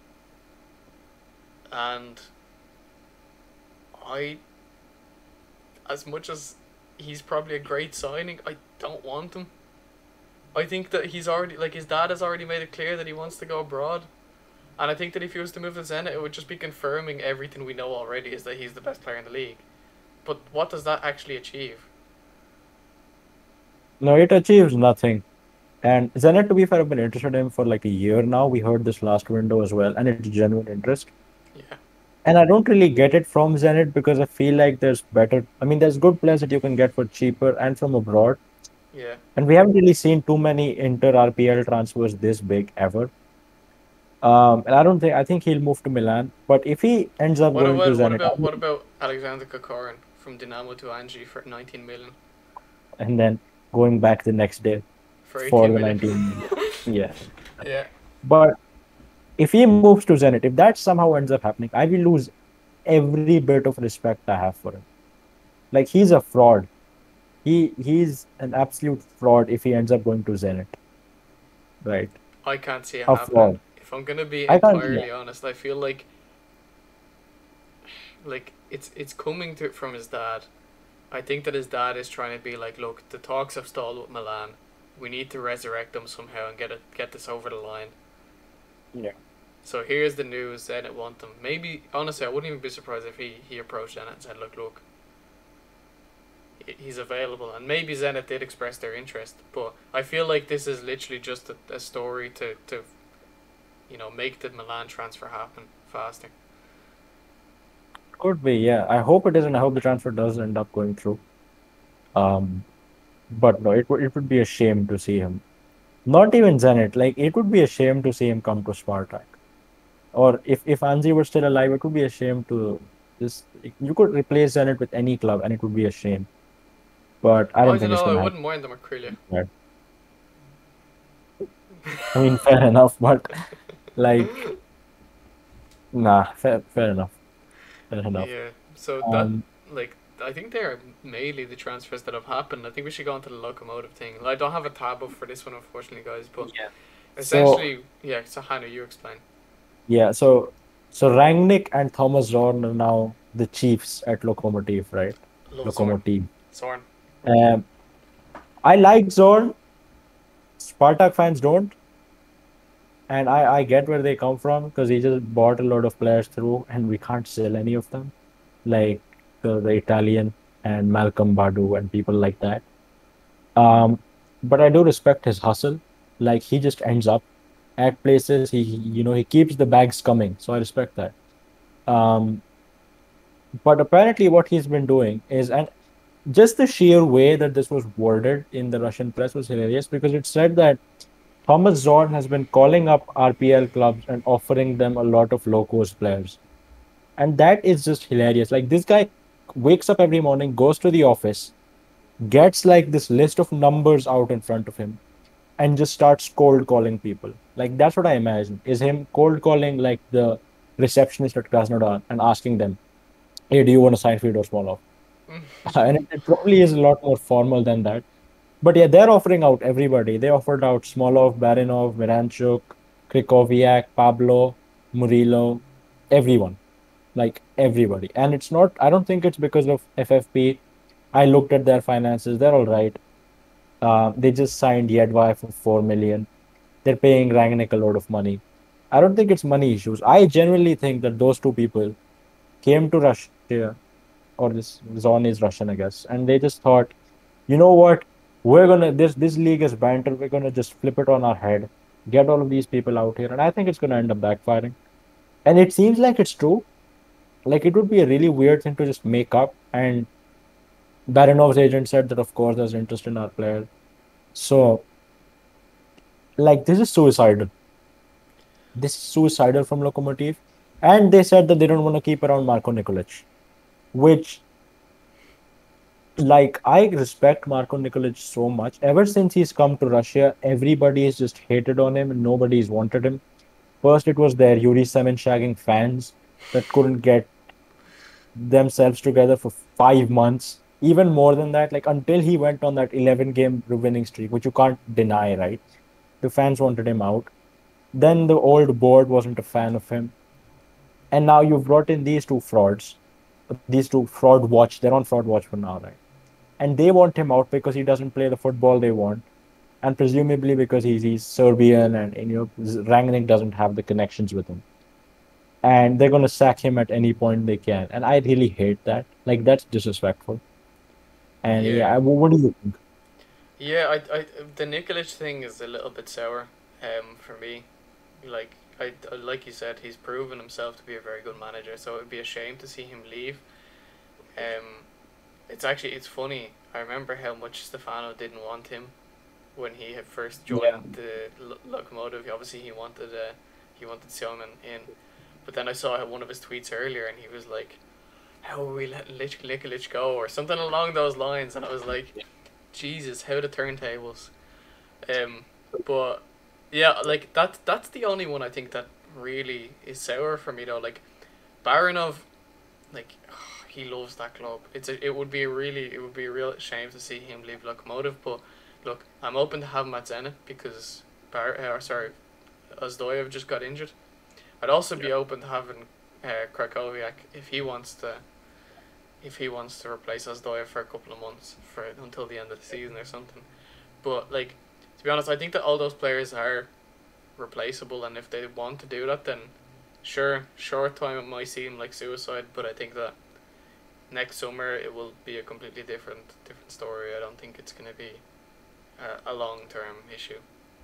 and I, as much as he's probably a great signing. I don't want him. I think that he's already like his dad has already made it clear that he wants to go abroad, and I think that if he was to move to Zenit, it would just be confirming everything we know already is that he's the best player in the league. But what does that actually achieve?
No, it achieves nothing. And Zenit, to be fair, I've been interested in him for like a year now. We heard this last window as well, and it's genuine interest.
Yeah,
And I don't really get it from Zenit because I feel like there's better. I mean, there's good players that you can get for cheaper and from abroad.
yeah.
And we haven't really seen too many inter R P L transfers this big ever. Um, and I don't think I think he'll move to Milan. But if he ends up
What
going to
about what
Zenit, I
about what
mean,
about Alexander Kokorin from Dynamo to Angie for nineteen million
and then going back the next day
for
for
eighteen
the
million?
nineteen, yes.
Yeah,
But if he moves to Zenit, if that somehow ends up happening, I will lose every bit of respect I have for him. Like he's a fraud. He he's an absolute fraud if he ends up going to Zenit, right?
I can't see it
A
happening.
fraud.
If I'm gonna be
I can't. Yeah.
entirely honest, I feel like like it's it's coming to from his dad. I think that his dad is trying to be like, look, the talks have stalled with Milan. We need to resurrect them somehow and get it get this over the line.
Yeah.
So here's the news. Zenit want them. Maybe honestly, I wouldn't even be surprised if he he approached Zenit and said, look, look, he- he's available, and maybe Zenit did express their interest. But I feel like this is literally just a, a story to to you know make the Milan transfer happen faster.
Could be. Yeah. I hope it isn't. I hope the transfer does end up going through. Um, but no, it would it would be a shame to see him. Not even Zenit. Like it would be a shame to see him come to Spartak. Or if if Anzi were still alive, it would be a shame to just you could replace Zenit with any club, and it would be a shame. But I
I
don't
don't
think it's
know. I
gonna
wouldn't mind them at Aprilia.
happen. I mean, fair enough, but like, nah, fair, fair enough, fair enough.
Yeah. So that
Um,
like I think they're mainly the transfers that have happened. I think we should go on to the locomotive thing. I don't have a tab up for this one, unfortunately, guys. But
yeah. So
essentially, yeah. So Hannah, you explain.
yeah, so so Rangnick and Thomas Zorn are now the chiefs at Lokomotiv, right?
Love Zorn.
Lokomotiv.
Zorn.
Um, I like Zorn. Spartak fans don't, and I I get where they come from because he just bought a lot of players through, and we can't sell any of them, like the, the Italian and Malcolm Badu and people like that. Um, but I do respect his hustle. Like he just ends up at places. He, he you know he keeps the bags coming, so I respect that. Um, but apparently what he's been doing is, and just the sheer way that this was worded in the Russian press was hilarious because it said that Thomas Zorn has been calling up R P L clubs and offering them a lot of low cost players. And that is just hilarious. Like this guy wakes up every morning, goes to the office, gets like this list of numbers out in front of him, and just starts cold calling people. Like that's what I imagine is him cold calling like the receptionist at Krasnodar and asking them, "Hey, do you want to sign Fyodor Smolov?" And it, it probably is a lot more formal than that. But yeah, they're offering out everybody. They offered out Smolov, Barinov, Miranchuk, Krikoviak, Pablo, Murillo, everyone. Like everybody. And it's not, I don't think it's because of F F P. I looked at their finances. They're all right. Uh, they just signed Yedvai for four million. They're paying Rangnick a lot of money. I don't think it's money issues. I genuinely think that those two people came to Russia, or this Zon is Russian, I guess, and they just thought, you know what, we're gonna this this league is banter. We're gonna just flip it on our head, get all of these people out here, and I think it's gonna end up backfiring. And it seems like it's true. Like it would be a really weird thing to just make up. And Baranov's agent said that, of course, there's interest in our player. So, like, this is suicidal. This is suicidal from Lokomotiv. And they said that they don't want to keep around Marko Nikolic, which, like, I respect Marko Nikolic so much. Ever since he's come to Russia, everybody has just hated on him and nobody's wanted him. First, it was their Yuri Semen shagging fans that couldn't get themselves together for five months. Even more than that, like until he went on that eleven game winning streak, which you can't deny, right? The fans wanted him out. Then the old board wasn't a fan of him. And now you've brought in these two frauds. These two fraud watch, they're on fraud watch for now, right? and they want him out because he doesn't play the football they want, and presumably because he's he's Serbian and, and you know Rangnick doesn't have the connections with him, and they're gonna sack him at any point they can, and I really hate that. Like that's disrespectful. And
Yeah.
yeah, I- what do you think?
Yeah, I, I, the Nikolic thing is a little bit sour, um, for me. Like, I, like you said, he's proven himself to be a very good manager, so it would be a shame to see him leave. Um, it's actually, it's funny. I remember how much Stefano didn't want him when he had first
Yeah,
joined the Lo- Locomotive. Obviously, he wanted, uh, he wanted Siomen in. But then I saw one of his tweets earlier, and he was like, "How are we letting Lich- Nikolic go?" or something along those lines, and I was like, Jesus, how the turntables. Um, but yeah, like that. That's the only one I think that really is sour for me though. Like Baronov, like he loves that club. It's a, it would be a really it would be a real shame to see him leave Lokomotiv. But look, I'm open to have him at Zenit because Bar uh, sorry, Ozdoyev just got injured. I'd also
yeah.
be open to having uh, Krakowiak if he wants to if he wants to replace Ozdoyev for a couple of months for until the end of the season or something. But like to be honest, I think that all those players are replaceable, and if they want to do that, then sure, short time it might seem like suicide, but I think that next summer it will be a completely different different story. I don't think it's going to be a, a long term issue.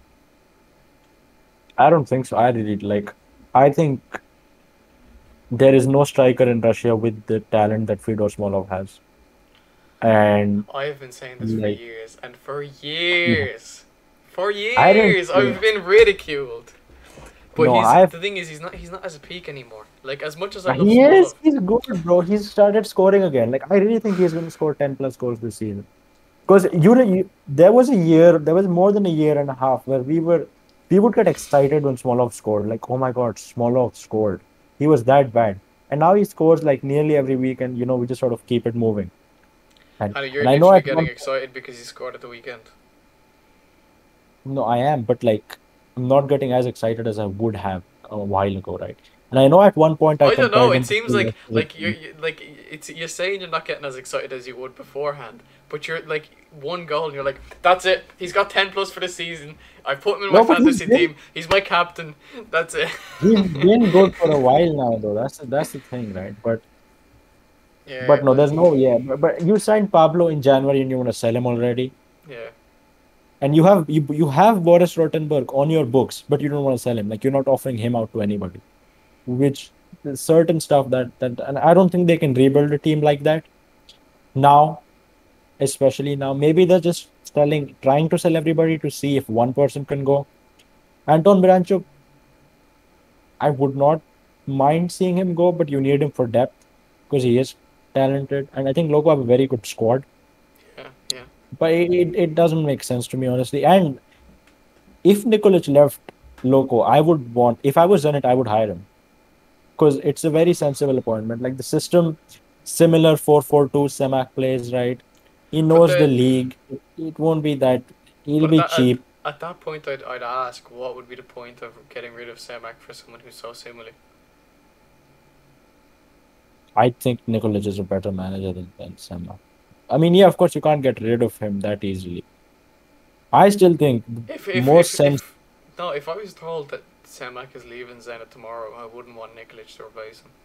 I don't think so. I really like. I think there is no striker in Russia with the talent that Fedor Smolov has, and
I have been saying this for
like,
years, and for
yeah,
years, for
I didn't
years,
say
I've been ridiculed. But
no.
he's
I've
the thing is he's not he's not as a peak anymore. Like as much as I love
he is.
Smolov,
He's good, bro. He's started scoring again. Like I really think he's going to score ten plus goals this season. Because you, you, there was a year, there was more than a year and a half where we were, we would get excited when Smolov scored. Like, oh my God, Smolov scored. He was that bad. And now he scores like nearly every week, and you know we just sort of keep it moving. And
and you're
and I know
literally
at
getting
one,
excited because he scored at the weekend.
no, I am, but like I'm not getting as excited as I would have a while ago, right? And I know at one point I
I don't know.
compared
It
him to
seems like
Phil
like you're you, like it's you're saying you're not getting as excited as you would beforehand, but you're like one goal and you're like, that's it. He's got ten plus for the season. I put him in my
No, but he's
fantasy
been
team. He's my captain. That's it.
he's been good for a while now, though. That's the, that's the thing, right? But
Yeah,
but no,
well,
there's no yeah. But, but you signed Pablo in January and you want to sell him already.
yeah.
And you have you you have Boris Rottenberg on your books, but you don't want to sell him. Like you're not offering him out to anybody. Which there's certain stuff that that and I don't think they can rebuild a team like that now, especially now. Maybe they're just selling, trying to sell everybody to see if one person can go. Anton Miranchuk, I would not mind seeing him go, but you need him for depth because he is talented, and I think Loco have a very good squad.
Yeah, yeah.
But it, it, it doesn't make sense to me honestly. And if Nikolic left Loco, I would want if I was done it, I would hire him because it's a very sensible appointment. Like the system, similar four four two Semak plays, right? He
But
knows the
the
league. It, it won't be that he'll
but at
be
that at,
cheap.
at that point, I'd I'd ask what would be the point of getting rid of Semak for someone who's so similar.
I think Nikolic is a better manager than, than Semak. I mean, yeah, of course you can't get rid of him that easily. I still think the
If if
most
if
sense.
if no, if I was told that Semak is leaving Zenit tomorrow, I wouldn't want Nikolic to replace him.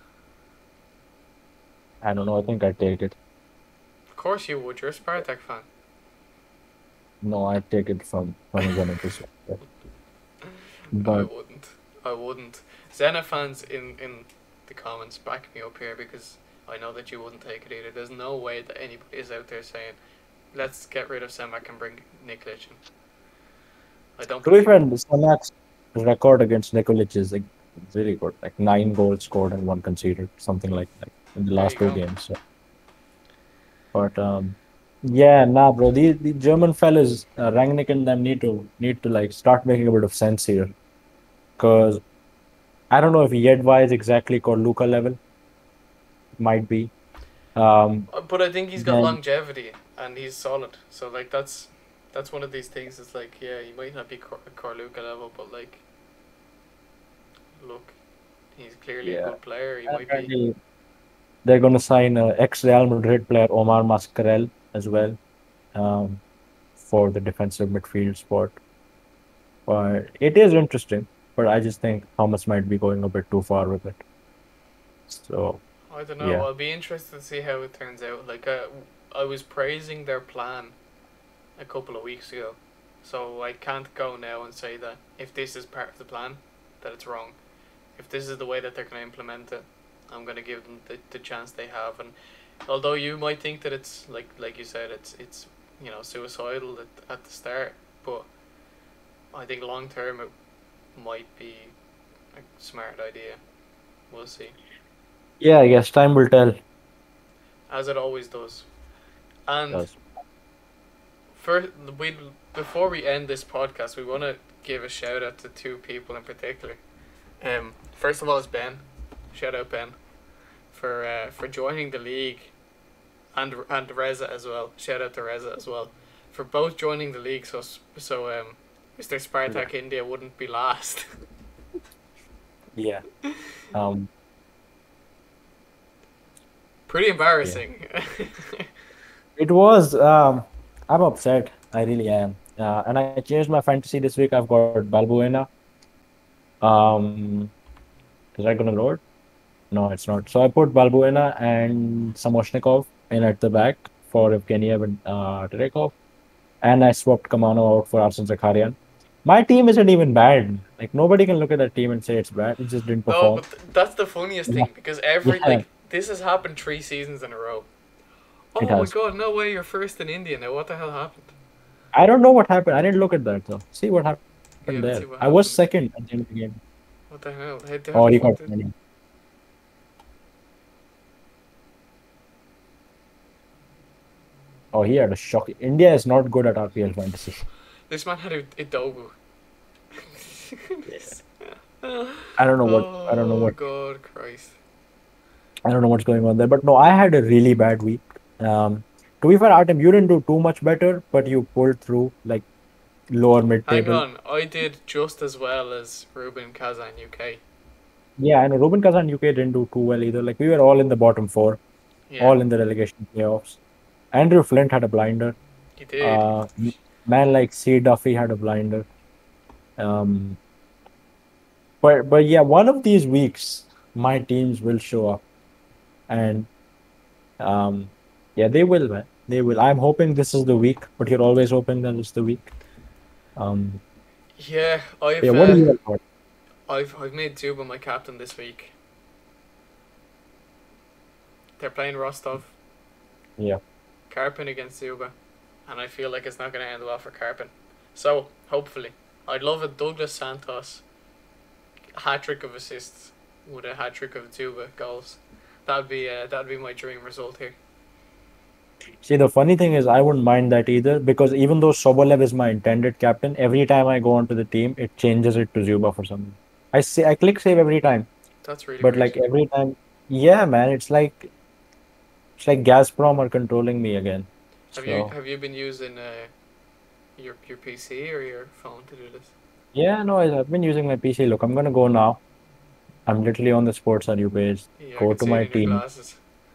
I don't know. I think I take it.
Of course you would. You're a Spartak fan.
No, I take it from from a Zenit perspective.
I
But
wouldn't. I wouldn't. Zenit fans in in the comments back me up here because I know that you wouldn't take it either. There's no way that anybody is out there saying, "Let's get rid of Semak and bring Nikolic in." I don't
to be
believe
fair,
it.
Semak's record against Nikolic is like really good. Like nine goals scored and one conceded, something like that in the
There
last
you
two
go.
games. So, but um, yeah, nah, bro. The the German fellas, uh, Rangnick and them need to need to like start making a bit of sense here, because I don't know if Jedva is exactly called Luca level. Might be. Um,
Uh, But I think he's got
then
longevity and he's solid. So like that's that's one of these things. It's like yeah, he might not be Cor- Corluca level, but like look, he's clearly a
yeah,
good player. He might be.
apparently they're going to sign uh, ex Real Madrid player Omar Mascarell. as well, um, for the defensive midfield spot. But it is interesting. But I just think Thomas might be going a bit too far with it. So
I don't know.
yeah,
I'll be interested to see how it turns out. Like, uh, I was praising their plan a couple of weeks ago, so I can't go now and say that if this is part of the plan, that it's wrong. If this is the way that they're going to implement it, I'm going to give them the, the chance they have. And although you might think that it's like like you said, it's it's you know suicidal at, at the start, but I think long term it might be a smart idea. We'll see,
yeah. I guess time will tell.
as it always does. And
Does.
first, we before we end this podcast, we want to give a shout out to two people in particular. Um, first of all, is Ben. Shout out Ben for uh, for joining the league, and and Reza as well. Shout out to Reza as well for both joining the league. So so um, Mister
Yeah.
Spartak India wouldn't be last.
Yeah. Um.
Pretty
Yeah.
embarrassing.
It was. Um. I'm upset. I really am. Uh, and I changed my fantasy this week. I've got Balbuena. Um. Is that gonna load? No, it's not. So I put Balbuena and Samoshnikov in at the back for Evgeniev and uh, Terekov. And I swapped Kamano out for Arsene Zakharyan. My team isn't even bad. Like nobody can look at that team and say it's bad. It just didn't
No,
perform.
but th- that's the funniest
Yeah,
thing because every
yeah,
like this has happened three seasons in a row.
it
Oh my
has.
god, no way! You're first in India now. What the hell happened?
I don't know what happened. I didn't look at that though. See what happened
Yeah, let's
there.
see what
I was
happened.
second at the end of the game.
What the hell? How, how
Oh,
the
he
fuck
got
did?
twenty. Oh, he had a shock. India is not good at R P L fantasy.
This man had a Idogu.
Yeah. I don't know what I don't know
Oh
what
God, Christ!
I don't know what's going on there. But no, I had a really bad week. Um, to be fair, Artem, you didn't do too much better, but you pulled through like lower mid
Hang
table.
on, I did just as well as Ruben Kazan U K.
Yeah, I know Ruben Kazan U K didn't do too well either. Like we were all in the bottom four,
Yeah,
all in the relegation playoffs. Andrew Flint had a blinder.
he did.
Uh, m- man like C Duffy had a blinder. Um, but but yeah, one of these weeks my teams will show up, and um, yeah, they will, man. They will. I'm hoping this is the week, but you're always hoping that it's the week. Um,
Yeah,
yeah,
I've
what do
uh,
you have got?
I've I've made Zuba my captain this week. They're playing Rostov,
Yeah,
Karpin against Zuba, and I feel like it's not going to end well for Karpin. So hopefully, I'd love a Douglas Santos hat trick of assists with a hat trick of Zuba goals. That'd be uh, that'd be my dream result here.
see, the funny thing is, I wouldn't mind that either because even though Sobolev is my intended captain, every time I go onto the team, it changes it to Zuba for some reason. I say I click save every time,
That's really
but
weird.
like every time, yeah, man, it's like it's like Gazprom are controlling me again.
Have you
So
have you been using uh, your your P C or your phone to do this?
yeah, no, I- I've been using my P C. Look, I'm gonna go now. I'm literally on the Sports on you page.
Yeah, I
Go
can
to
see it
my
in your
team,
glasses.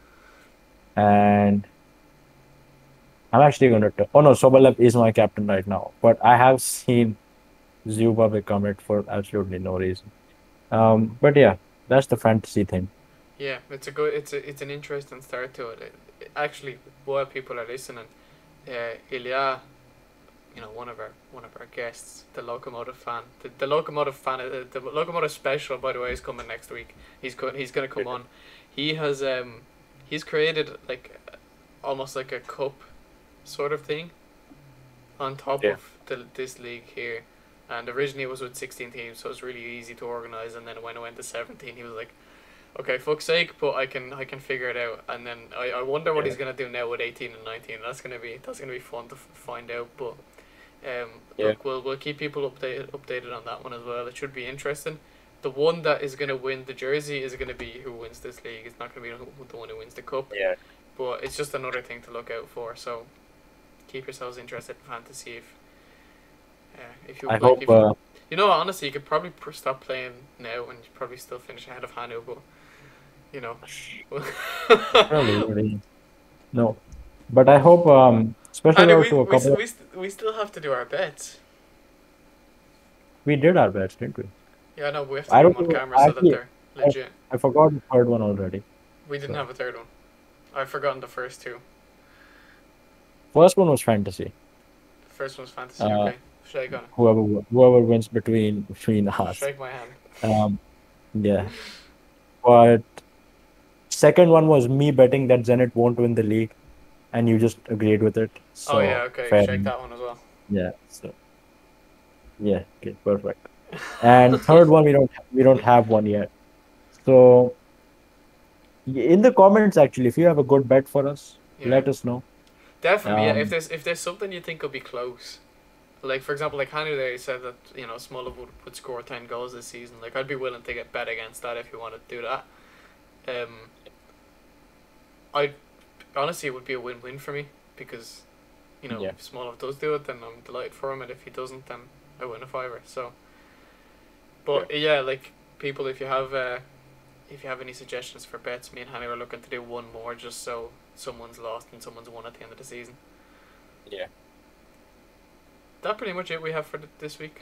and I'm actually gonna. T- oh no, Sobolev is my captain right now, but I have seen Zuba become it for absolutely no reason. Um, but yeah, that's the fantasy thing.
Yeah, it's a good. It's a it's an interesting start to it. It- it- actually, while people are listening, uh, Ilya, you know, one of our one of our guests, the locomotive fan, the, the locomotive fan, uh, the locomotive special, by the way, is coming next week. He's go- he's gonna come on. He has um, he's created like almost like a cup, sort of thing, on top
Yeah.
of the, this league here. And originally it was with sixteen teams, so it was really easy to organize. And then when it went to seventeen, he was like, "Okay, fuck's sake, but I can I can figure it out." And then I, I wonder what
Yeah.
he's gonna do now with eighteen and nineteen. That's gonna be that's gonna be fun to f- find out. But um,
Yeah.
look, we'll we'll keep people updated updated on that one as well. It should be interesting. The one that is gonna win the jersey is gonna be who wins this league. It's not gonna be who, the one who wins the cup.
Yeah.
But it's just another thing to look out for. So keep yourselves interested in fantasy if uh, if you
I
like
hope.
if
Uh,
you know honestly you could probably pr- stop playing now and you'd probably still finish ahead of Hanu, but you know
probably. Really. No. But I hope, um, special
And
out
we
to a
we
couple of
we st- we still have to do our bets.
we did our best, didn't we?
Yeah, no, we have to
I
do
don't
them on
know.
camera so that
Actually,
they're
I,
legit.
I forgot the third one already.
We didn't
So
have a third one. I've forgotten the first two.
first one was fantasy.
The first one's fantasy.
Uh,
Okay, shake on it.
whoever whoever wins between between us.
Shake my hand.
Um, yeah. But second one was me betting that Zenit won't win the league, and you just agreed with it.
Oh yeah,
So
okay.
fair
Shake
enough.
that one as well.
Yeah. So yeah, okay, perfect. And third one, we don't we don't have one yet. So in the comments, actually, if you have a good bet for us,
Yeah,
let us know.
definitely. Yeah, if
Um,
there's if there's something you think will be close, like for example, like Hanu there said that you know Smolov would, would score ten goals this season. Like I'd be willing to get bet against that if you wanted to do that. Um, I honestly it would be a win win for me because, you know,
yeah,
if Smolov does do it, then I'm delighted for him, and if he doesn't, then I win a fiver. So,
yeah,
but yeah, like people, if you have uh, if you have any suggestions for bets, me and Hanu are looking to do one more just so someone's lost and someone's won at the end of the season.
yeah.
That pretty much it we have for th- this week.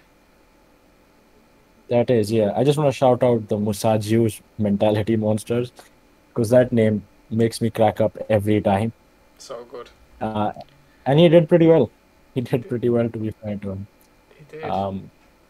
That is, yeah. I just want to shout out the Musaji's mentality monsters because that name makes me crack up every time.
So good.
Uh, and he did pretty well. He
He
did
did.
pretty well, to be fair to him.
He did.
Um,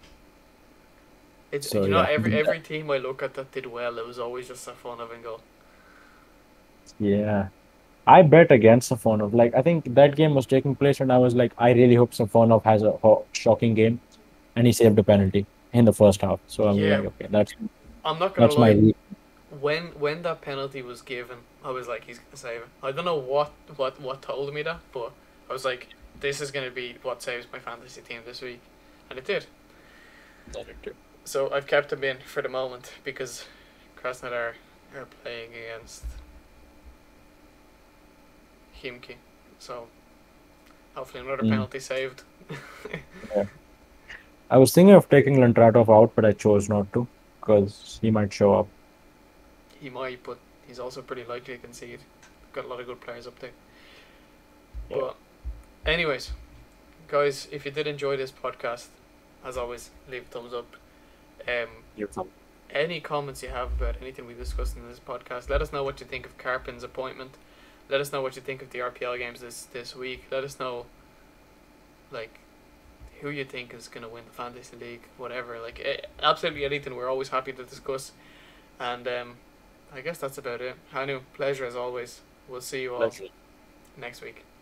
It's
so
you know
yeah,
every every team I look at that did well, it was always just Safonov and goal.
yeah. I bet against Safonov. Like I think that game was taking place, and I was like, I really hope Safonov has a ho- shocking game, and he saved a penalty in the first half. So I was
Yeah,
like, okay, that's
I'm not gonna
that's my
lie.
re-
When when that penalty was given, I was like, he's gonna save it. I don't know what what what told me that, but I was like, this is gonna be what saves my fantasy team this week, and it did. So I've kept him in for the moment because Krasnodar are playing against Khimki. So hopefully another
Mm,
penalty saved.
yeah. I was thinking of taking Lantratov out, but I chose not to because he might show up.
He might, but he's also pretty likely to concede. Got a lot of good players up there.
Yeah.
But anyways, guys, if you did enjoy this podcast, as always, leave a thumbs up. Um, any comments you have about anything we discussed in this podcast, let us know what you think of Karpin's appointment. Let us know what you think of the R P L games this this week. Let us know, like, who you think is gonna win the fantasy league, whatever. Like, eh, absolutely anything. We're always happy to discuss. And um, I guess that's about it. Hanu, pleasure as always. We'll see you all
Pleasure.
next week.